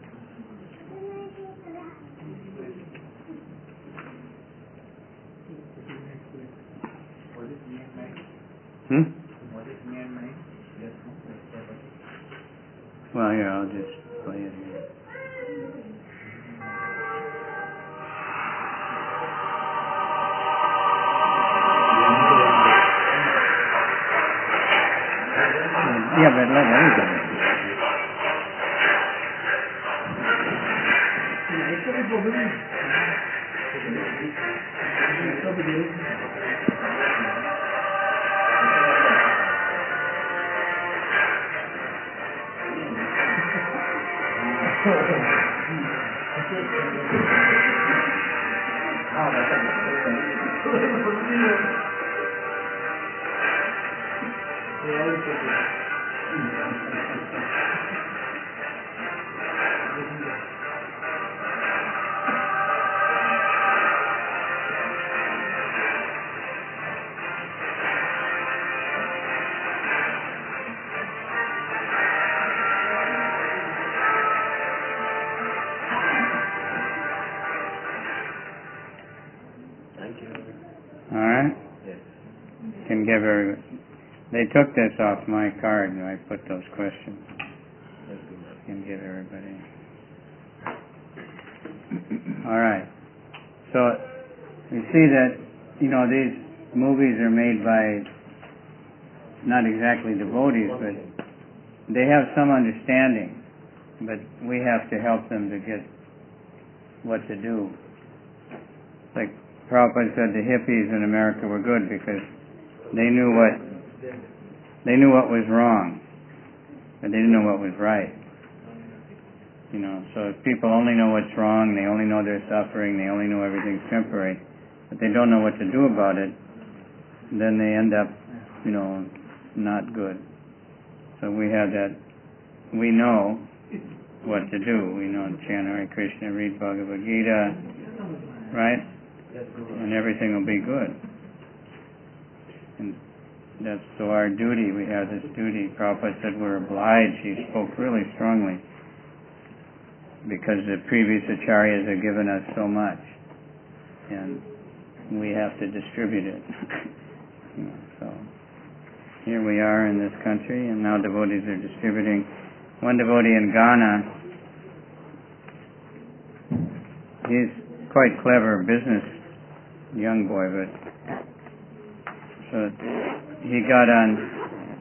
What is me and mine? Hmm? What is me and mine? Yes, no, that's property. Well, here, I'll just play it here. Yeah, but let everybody see it. Thank you. All right? Yes. Can give her. They took this off my card, and I put those questions. That's good. Can give everybody. All right. So you see that, you know, these movies are made by not exactly devotees, but they have some understanding, but we have to help them to get what to do. Like Prabhupada said, the hippies in America were good because they knew what they knew what was wrong, but they didn't know what was right. You know, so if people only know what's wrong, they only know they're suffering, they only know everything's temporary, but they don't know what to do about it, then they end up, you know, not good. So we have that, we know what to do. We know to chant Hare Krishna, read Bhagavad Gita, right? And everything will be good. And that's so our duty, we have this duty. Prabhupada said we're obliged. He spoke really strongly because the previous acharyas have given us so much, and we have to distribute it. You know, so here we are in this country, and now devotees are distributing. One devotee in Ghana, he's quite clever business young boy, but so he got on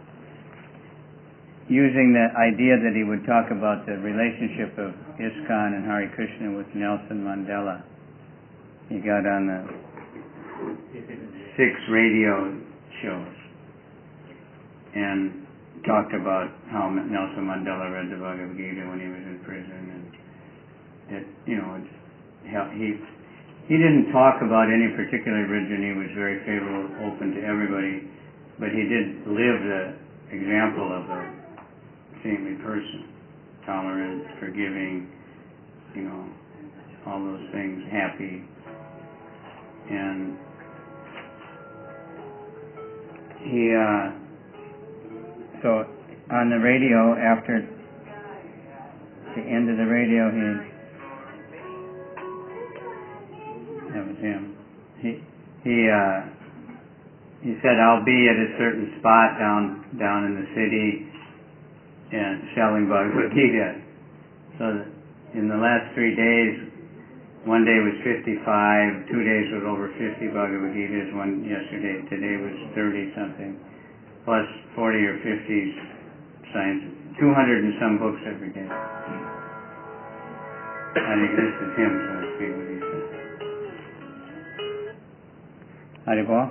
using the idea that he would talk about the relationship of ISKCON and Hare Krishna with Nelson Mandela. He got on the six radio shows and talked about how Nelson Mandela read the Bhagavad Gita when he was in prison, and that, you know, it's, he he didn't talk about any particular religion. He was very favorable, open to everybody, but he did live the example of a saintly person, tolerant, forgiving, you know, all those things, happy. And he, uh, so on the radio, after the end of the radio, he, that was him, he, he, uh, he said, I'll be at a certain spot down, down in the city and selling Bhagavad Gita. So in the last three days, one day was fifty-five, two days was over fifty Bhagavad Gitas, one yesterday, today was thirty something, plus forty or fifty science, two hundred and some books every day. I think this is him, so to speak, what he said. Haribol?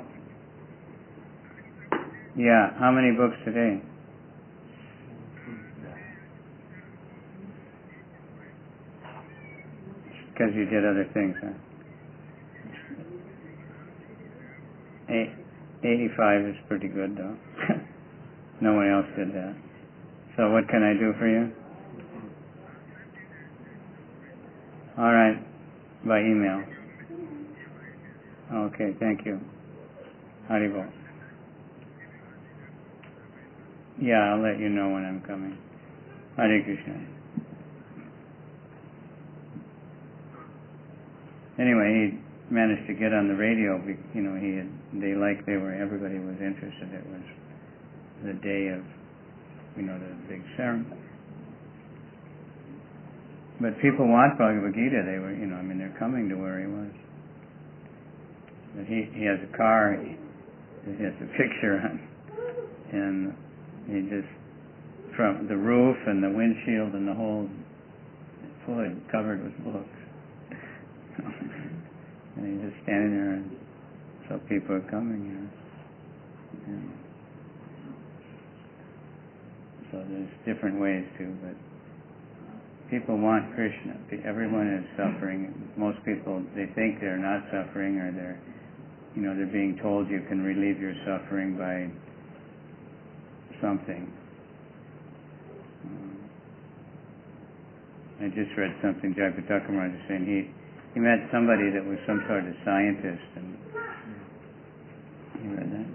Yeah, how many books today? Because you did other things, huh? Eight, eighty-five is pretty good, though. No one else did that. So what can I do for you? All right, by email. Okay, thank you. Haribol. Yeah, I'll let you know when I'm coming. Hare Krishna. Anyway, he managed to get on the radio. You know, he had, they liked, they were, everybody was interested. It was the day of, you know, the big ceremony. But people want Bhagavad Gita. They were, you know, I mean, they're coming to where he was. But he, he has a car. He, he has a picture on, and he just, from the roof and the windshield and the whole hood covered with books. And he's just standing there, and so people are coming, you know. And so there's different ways too, but people want Krishna. Everyone is suffering. Most people, they think they're not suffering, or they're, you know, they're being told you can relieve your suffering by something. Um, I just read something Jayapataka Maharaj was saying. He he met somebody that was some sort of scientist, and you read that?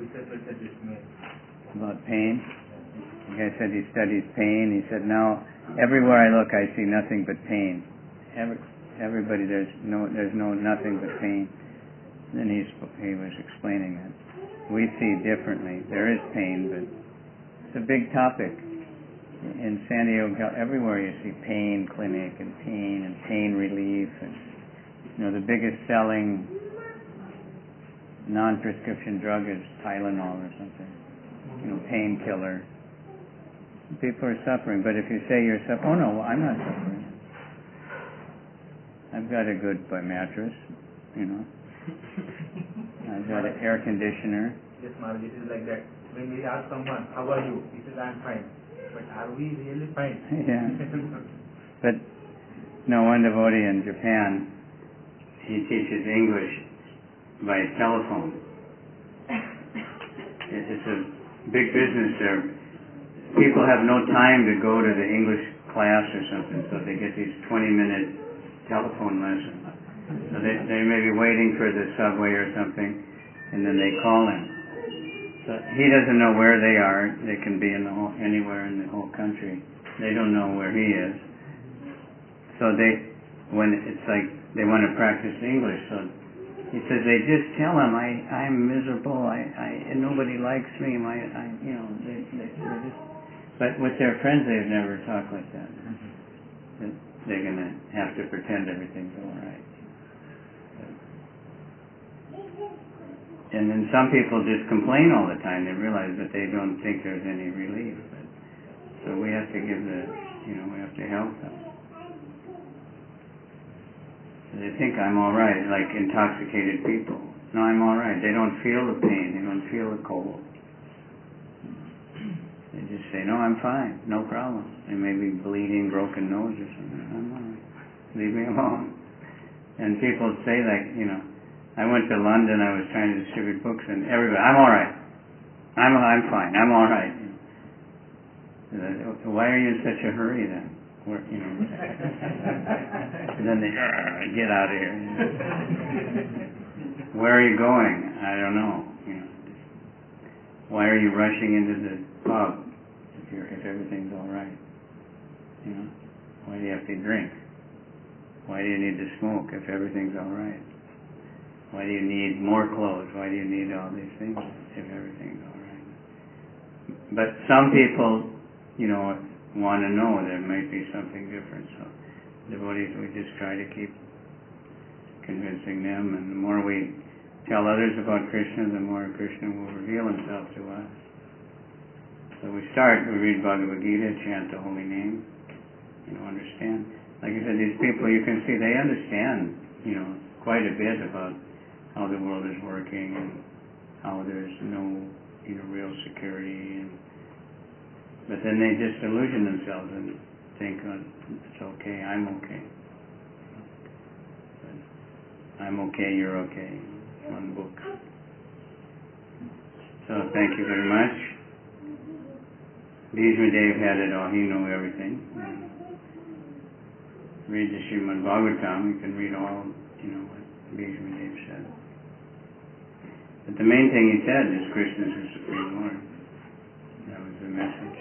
About pain. The guy said he studies pain. He said, now everywhere I look, I see nothing but pain. Every, everybody, there's no, there's no nothing but pain. Then he he was explaining that we see differently. There is pain, but it's a big topic. In San Diego, everywhere you see pain clinic and pain and pain relief, and you know the biggest selling non-prescription drug is Tylenol or something. You know, painkiller. People are suffering, but if you say you're suffering, oh no, I'm not suffering. I've got a good mattress, you know. I've got an air conditioner. Yes, Maharaj, it is like that. When we ask someone, how are you? He says, I'm fine. But are we really fine? Yeah. But, no, one devotee in Japan, he teaches English by telephone. It's a big business there. People have no time to go to the English class or something, so they get these twenty-minute telephone lessons. So they, they may be waiting for the subway or something, and then they call him. So he doesn't know where they are. They can be in the whole, anywhere in the whole country. They don't know where he is. So they, when it's like they want to practice English, so he says they just tell him I I'm miserable. I I and nobody likes me. My I you know they they they're just. But with their friends, they've never talked like that. That they're gonna have to pretend everything's all right. And then some people just complain all the time. They realize that they don't think there's any relief. But, so we have to give the, you know, we have to help them. So they think I'm all right, like intoxicated people. No, I'm all right. They don't feel the pain. They don't feel the cold. They just say, no, I'm fine. No problem. They may be bleeding, broken nose or something. I'm all right. Leave me alone. And people say that, you know, I went to London, I was trying to distribute books, and everybody, I'm all right. I'm I'm fine. I'm all right. Why are you in such a hurry then? Where, you know, and then they uh, get out of here. You know. Where are you going? I don't know. You know, why are you rushing into the pub if you're if everything's all right? You know, why do you have to drink? Why do you need to smoke if everything's all right? Why do you need more clothes? Why do you need all these things if everything's all right? But some people, you know, want to know there might be something different. So devotees, we just try to keep convincing them, and the more we tell others about Krishna, the more Krishna will reveal himself to us. So we start, we read Bhagavad Gita, chant the holy name, you know, understand. Like I said, these people, you can see they understand, you know, quite a bit about how the world is working and how there's no, you know, real security, and but then they just illusion themselves and think, oh, it's okay, I'm okay. But I'm okay, you're okay. One book. So thank you very much. Bhishma Dev had it all, he knew everything. Read the Srimad Bhagavatam, you can read all, you know, what Bhishma Dev said. But the main thing he said is Krishna is the Supreme Lord. That was the message.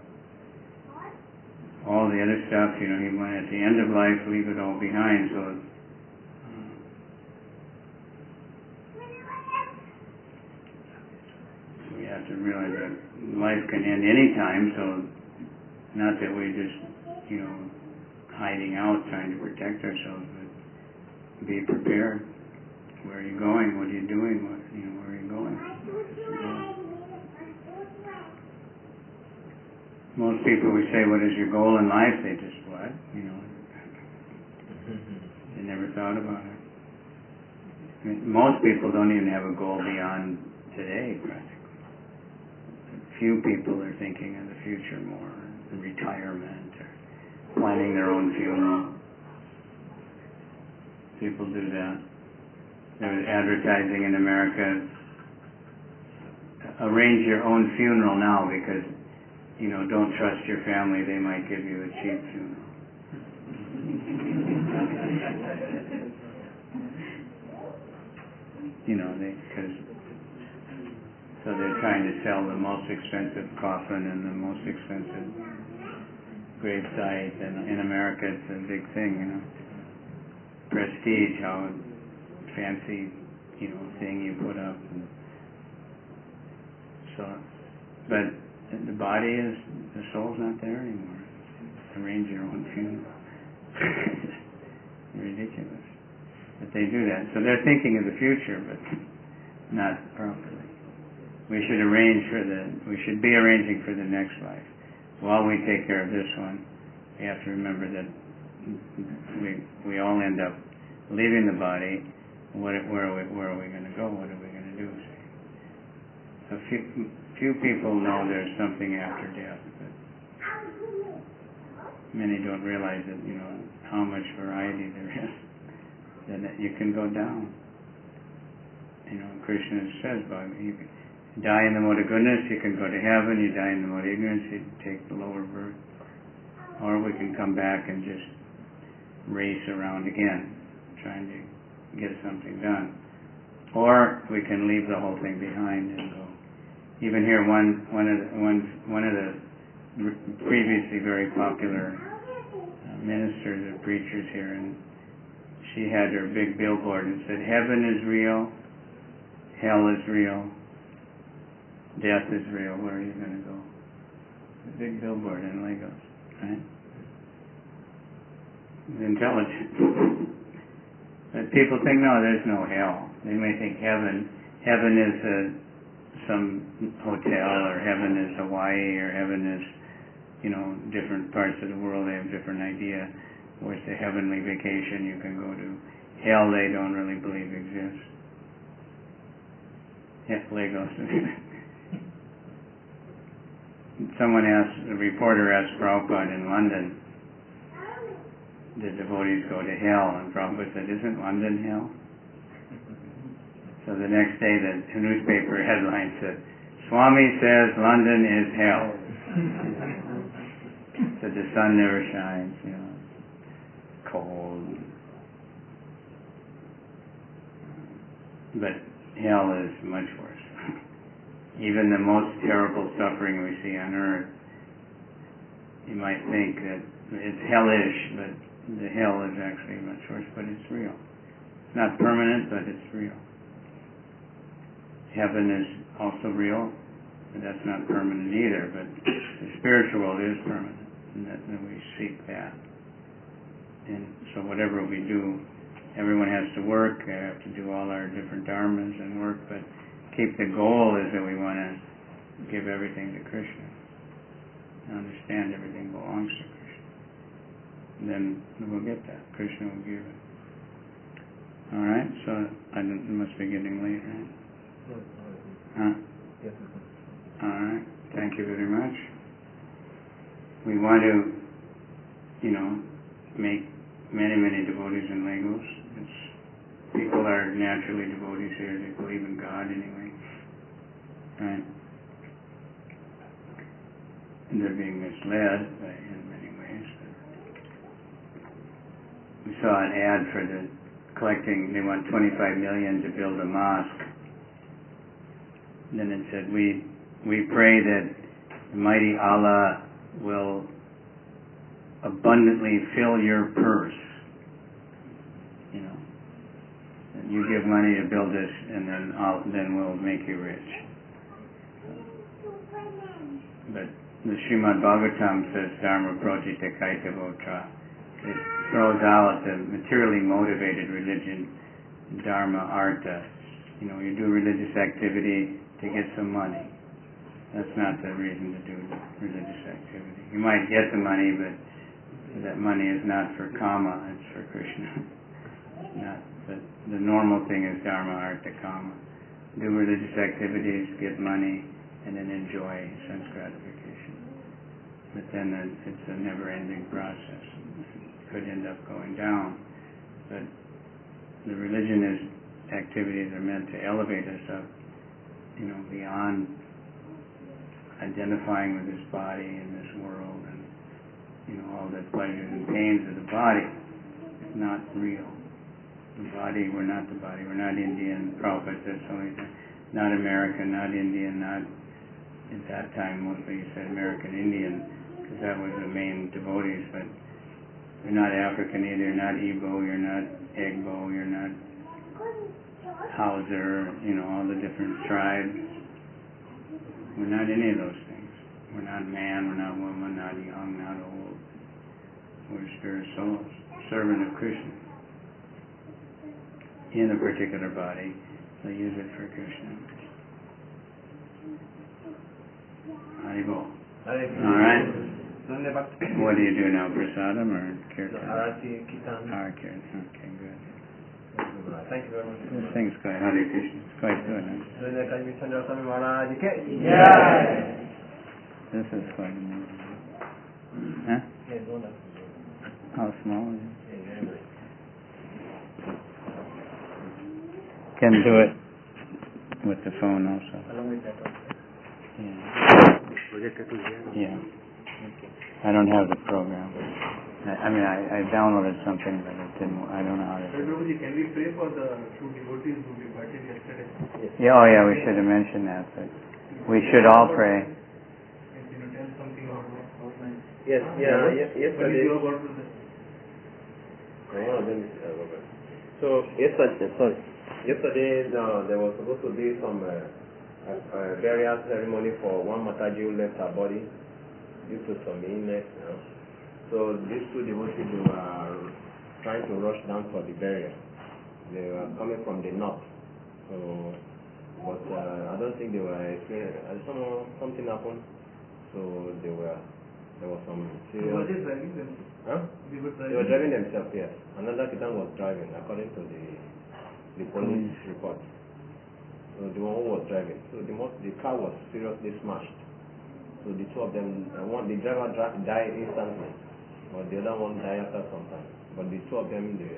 All the other stuff, you know, he went at the end of life, leave it all behind, so uh, we have to realize that life can end any time, so not that we just, you know, hiding out trying to protect ourselves, but be prepared. Where are you going? What are you doing? What, you know, where are you going? Most people, we say, what is your goal in life? They just, what? You know, they never thought about it. I mean, most people don't even have a goal beyond today, practically. Few people are thinking of the future more, retirement, or planning their own funeral. People do that. There's advertising in America, arrange your own funeral now because, you know, don't trust your family, they might give you a cheap funeral. You know, they, cause, so they're trying to sell the most expensive coffin and the most expensive gravesite, and in America it's a big thing, you know. Prestige, how fancy, you know, thing you put up. And so, but the body is, the soul's not there anymore. Arrange your own funeral. Ridiculous. But they do that. So they're thinking of the future, but not properly. We should arrange for the, we should be arranging for the next life. While we take care of this one, we have to remember that we we all end up leaving the body. What, where are we, where are we going to go? What are we going to do? A few, few people know there's something after death, but many don't realize that, you know, how much variety there is. That you can go down. You know, Krishna says, by you can die in the mode of goodness, you can go to heaven. You die in the mode of ignorance, you take the lower birth. Or we can come back and just race around again, trying to get something done. Or we can leave the whole thing behind and go. Even here, one one of the, one one of the previously very popular uh, ministers or preachers here, and she had her big billboard and said, "Heaven is real, hell is real, death is real. Where are you going to go?" A big billboard in Lagos, right? It's intelligent. But people think, no, there's no hell. They may think heaven, heaven is a, some hotel, or heaven is Hawaii, or heaven is, you know, different parts of the world. They have a different idea. Or it's a heavenly vacation you can go to. Hell, they don't really believe exists. Yeah, Lagos. Someone asked, a reporter asked Prabhupada in London, did devotees go to hell? And Prabhupada said, isn't London hell? So the next day the newspaper headline said, Swami says London is hell. Said the sun never shines, you know, cold. But hell is much worse. Even the most terrible suffering we see on earth, you might think that it's hellish, but the hell is actually much worse, but it's real. It's not permanent, but it's real. Heaven is also real, but that's not permanent either, but the spiritual world is permanent, and that, that we seek that. And so whatever we do, everyone has to work, we have to do all our different dharmas and work, but keep the goal is that we want to give everything to Krishna. Understand everything belongs to Krishna. Then we'll get that. Krishna will give it. Alright, so I don't, it must be getting late, right? Huh? Yes, sir. All right. Thank you very much. We want to, you know, make many, many devotees in Lagos. It's, people are naturally devotees here. They believe in God anyway. Right? And they're being misled by, in many ways. We saw an ad for the collecting, they want twenty-five million to build a mosque. And then it said, we, we pray that the mighty Allah will abundantly fill your purse. You know, and you give money to build this, and then I'll, then we'll make you rich. But the Srimad Bhagavatam says, Dharma projita kaita votra. It throws out the materially motivated religion, Dharma artha. You know, you do religious activity to get some money. That's not the reason to do religious activity. You might get the money, but that money is not for kama, it's for Krishna. Not, but the normal thing is dharma, artha, kama. Do religious activities, get money, and then enjoy sense gratification. But then it's a never-ending process. It could end up going down. But the religion is activities are meant to elevate us up, you know, beyond identifying with this body and this world and, you know, all the pleasures and pains of the body. It's not real. The body, we're not the body. We're not Indian. Prabhupada said so many times. Not American, not Indian, not, at that time mostly you said American Indian, because that was the main devotees, but you're not African either. You're not Igbo, you're not Egbo, you're not Hauser, you know, all the different tribes. We're not any of those things. We're not man, we're not woman, not young, not old. We're spirit souls, servant of Krishna. In a particular body, they use it for Krishna. Haribol. All right. What do you do now, prasadam or kirtan? Arati, Kirtan. Ah, kirtan. Okay, good. Thank you very much. This thing's quite Hare Krishna. It's quite good. Huh? This is quite amazing. Huh? How small is it? Can do it with the phone also. Yeah. Yeah. I don't have the program. I, I mean, I, I downloaded something, but it didn't. I don't know how to do it. Can we pray for the two devotees who departed yesterday? Yeah, oh yeah, we should have mentioned that, but we should all pray. Can you tell something about that? Yes, yeah, ye- yesterday. What is your word with this? One of them is uh, Robert. So yesterday, sorry, yesterday uh, there was supposed to be some uh, a, a burial ceremony for one Mataji who left her body due to some illness. You know. So these two devotees they were trying to rush down for the burial. They were coming from the north. So, but uh, I don't think they were experiencing. I don't know, something happened. So they were. There was some serious. Was it driving them? Huh? They were They were driving themselves, yes. Another Kitan was driving, according to the the police Mm. report. So the one who was driving. So the most, the car was seriously smashed. So the two of them, uh, one the driver dra- died instantly, but the other one died after some time. But the two of them, they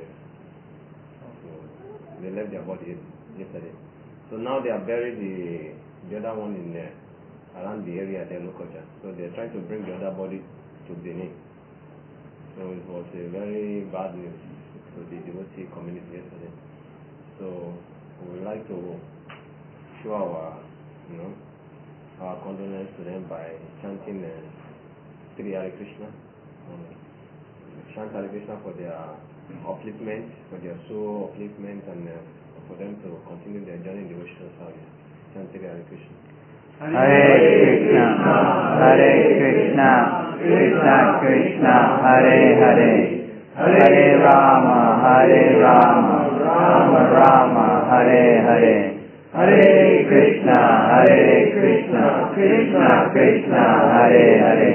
so they left their body yesterday. So now they have buried the the other one in there, around the area there, Lokoja. So they're trying to bring the other body to Benin. So it was a very bad news to the devotee community yesterday. So we would like to show our, you know, our condolence to them by chanting uh, Sri Hare Krishna. Um, chant Hare Krishna for their upliftment, for their soul upliftment, and uh, for them to continue their journey in devotional service. Chant Sri Hare Krishna. Hare Krishna, Hare Krishna, Krishna Krishna, Hare Hare, Hare Rama, Hare Rama, Rama Rama, Hare Hare, Hare Krishna, Hare Krishna, Krishna Krishna, Hare Hare,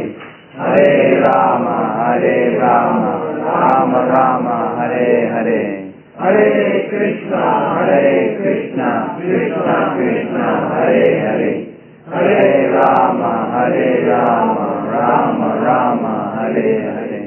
Hare Rama, Hare Rama, Rama Rama, Hare Hare, Hare Krishna, Hare Krishna, Krishna Krishna, Hare Hare, Hare Rama, Hare Rama, Rama Rama, Hare Hare.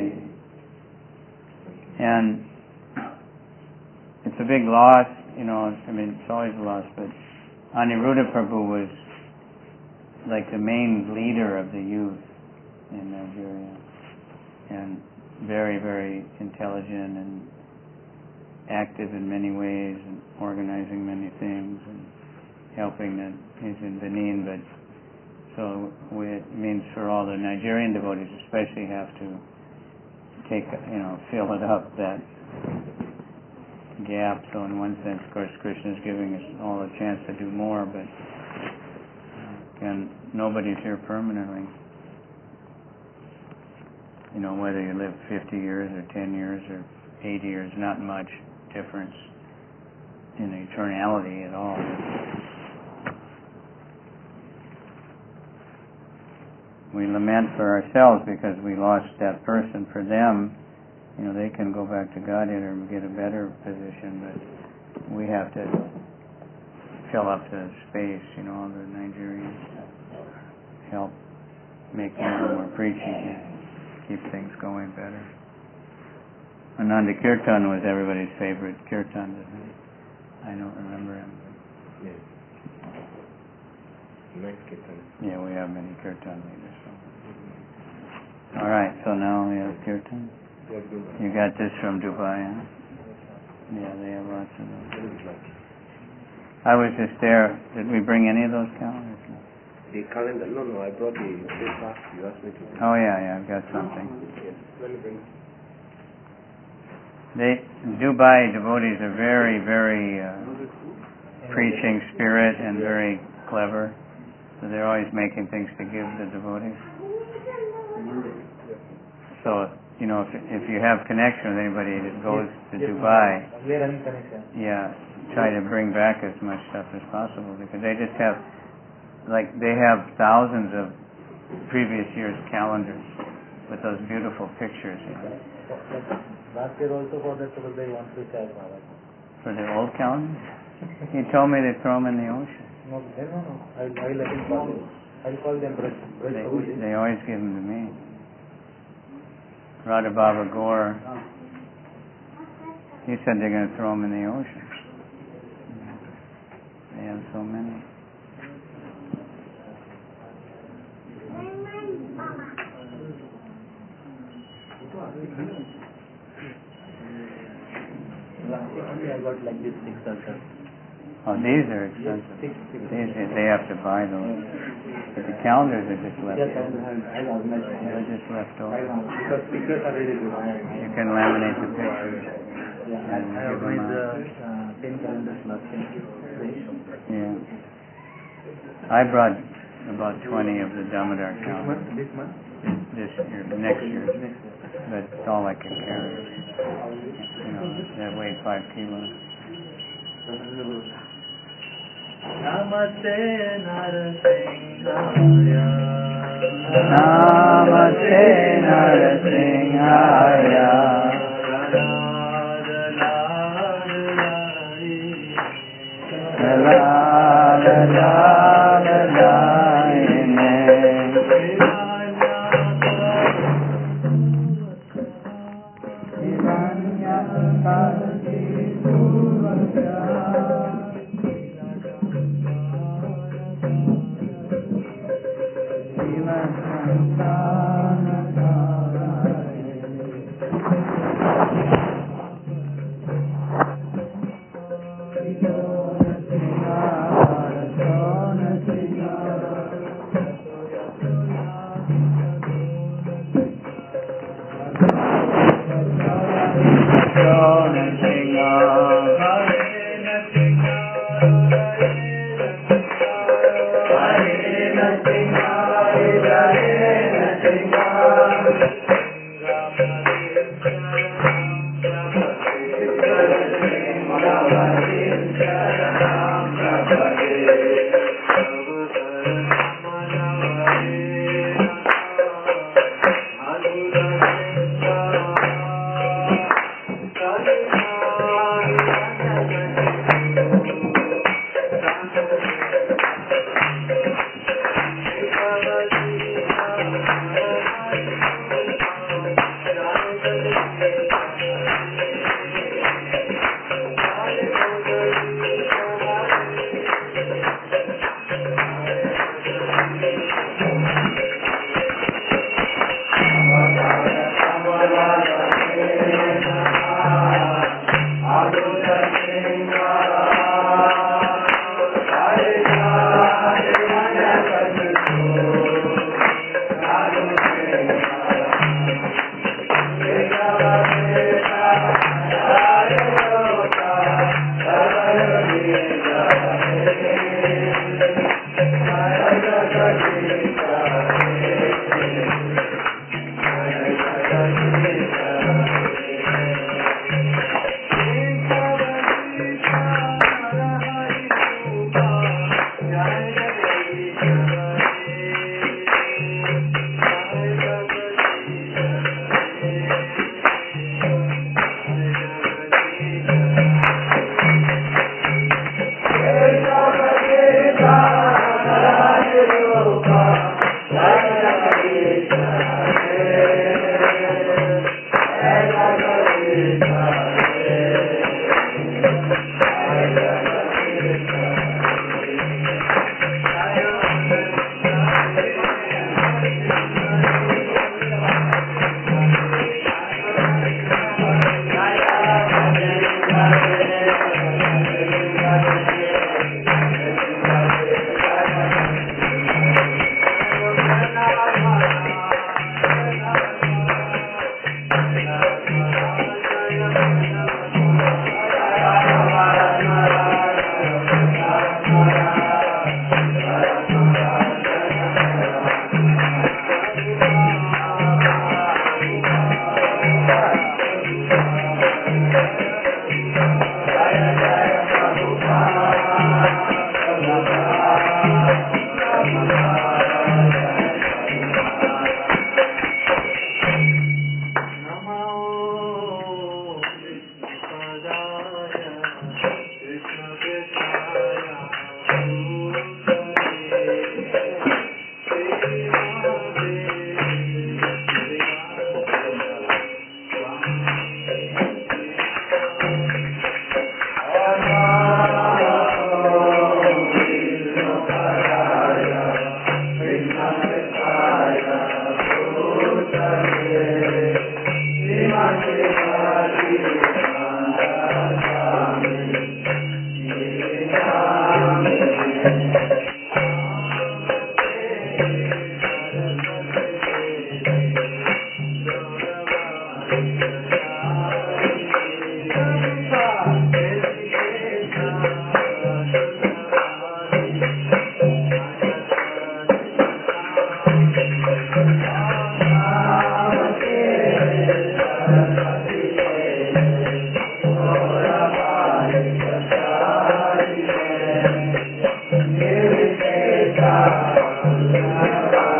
And it's a big loss, you know, I mean, it's always a loss, but Aniruddha Prabhu was like the main leader of the youth in Nigeria, and very, very intelligent and active in many ways, and organizing many things and helping. The, he's in Benin, but so we, it means for all the Nigerian devotees especially have to take, you know, fill it up, that gap. So in one sense, of course, Krishna is giving us all a chance to do more, but and nobody's here permanently. You know, whether you live fifty years or ten years or eighty years, not much difference in eternality at all. We lament for ourselves because we lost that person. For them, you know, they can go back to Godhead or get a better position, but we have to fill up the space, you know, the Nigerians help make more and more preaching and keep things going better. Ananda Kirtan was everybody's favorite Kirtan, isn't he? I don't remember him. Yes. Next Kirtan. Yeah, we have many Kirtan leaders. So. All right, so now we have Kirtan. You got this from Dubai, huh? Yeah, they have lots of those. I was just there. Did we bring any of those calendars? The calendar? No, no, I brought the paper you asked me to bring. Oh, yeah, yeah, I've got something. Yes, let me bring. They, Dubai devotees are very, very uh, preaching spirit and very clever. So they're always making things to give the devotees. So, you know, if, if you have connection with anybody that goes to Dubai, yeah, try to bring back as much stuff as possible, because they just have, like, they have thousands of previous year's calendars with those beautiful pictures, you know. Last year also for that because they want to charge Maharaj. For the old calendars? He told me they throw them in the ocean. No, no, no. I'll, I'll let him call you. I'll call them Braj. They, they always give them to me. Radha Baba Gore, he said they're going to throw them in the ocean. They have so many. I got like this six circles. Oh, these are expensive. These, they have to buy those. But the calendars are just left Yes, I over. have organized. They're just left over. Because pictures are really good. You can laminate the pictures. Yeah, I, and I give them organized out. uh, ten calendars last year. Yeah. I brought about twenty of the Damodar This calendars month? This month? this year, next year. Next year. But it's all I can carry. You know, that weigh five kilos. Namaste Narasimhaya. Namaste Narasimhaya. La la la la la Hare Thank you.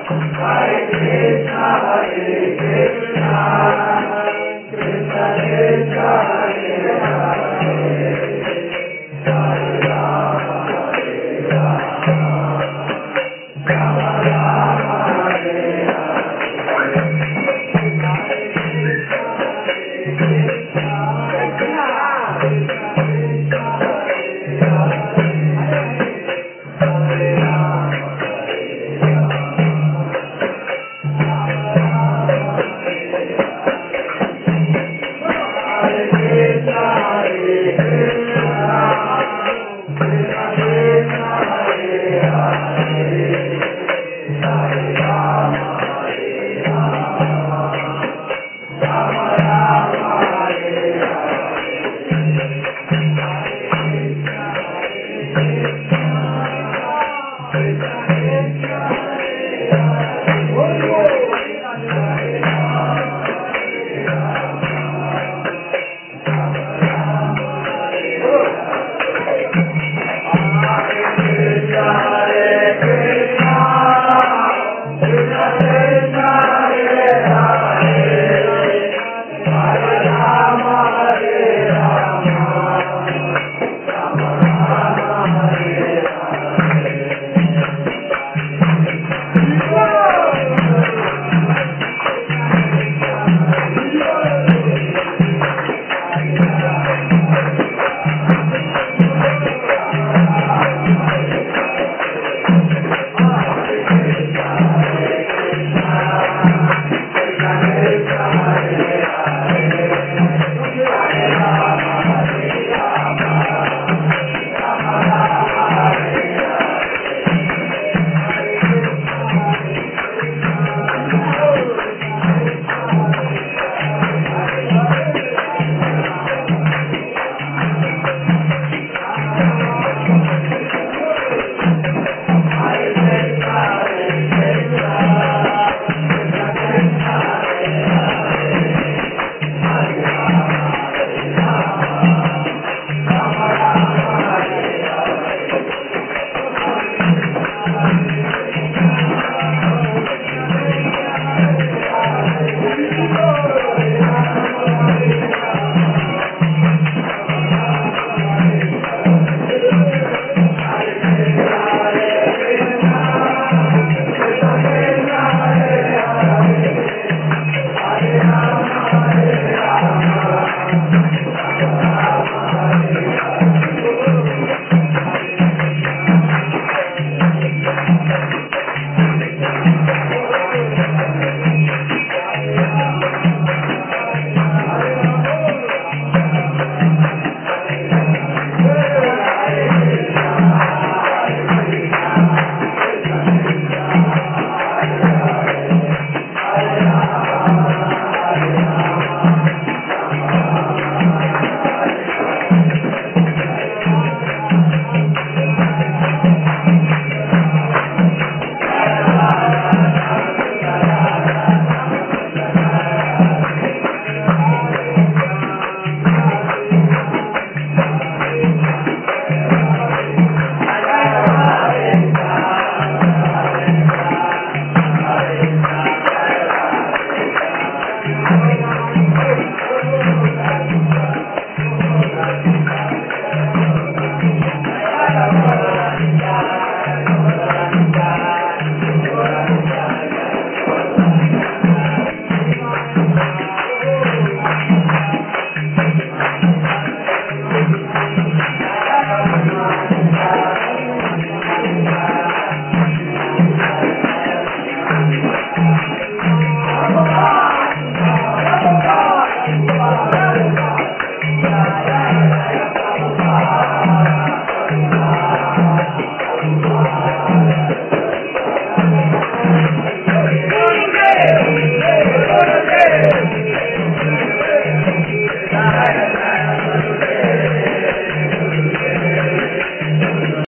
Hare Krishna, Hare Krishna,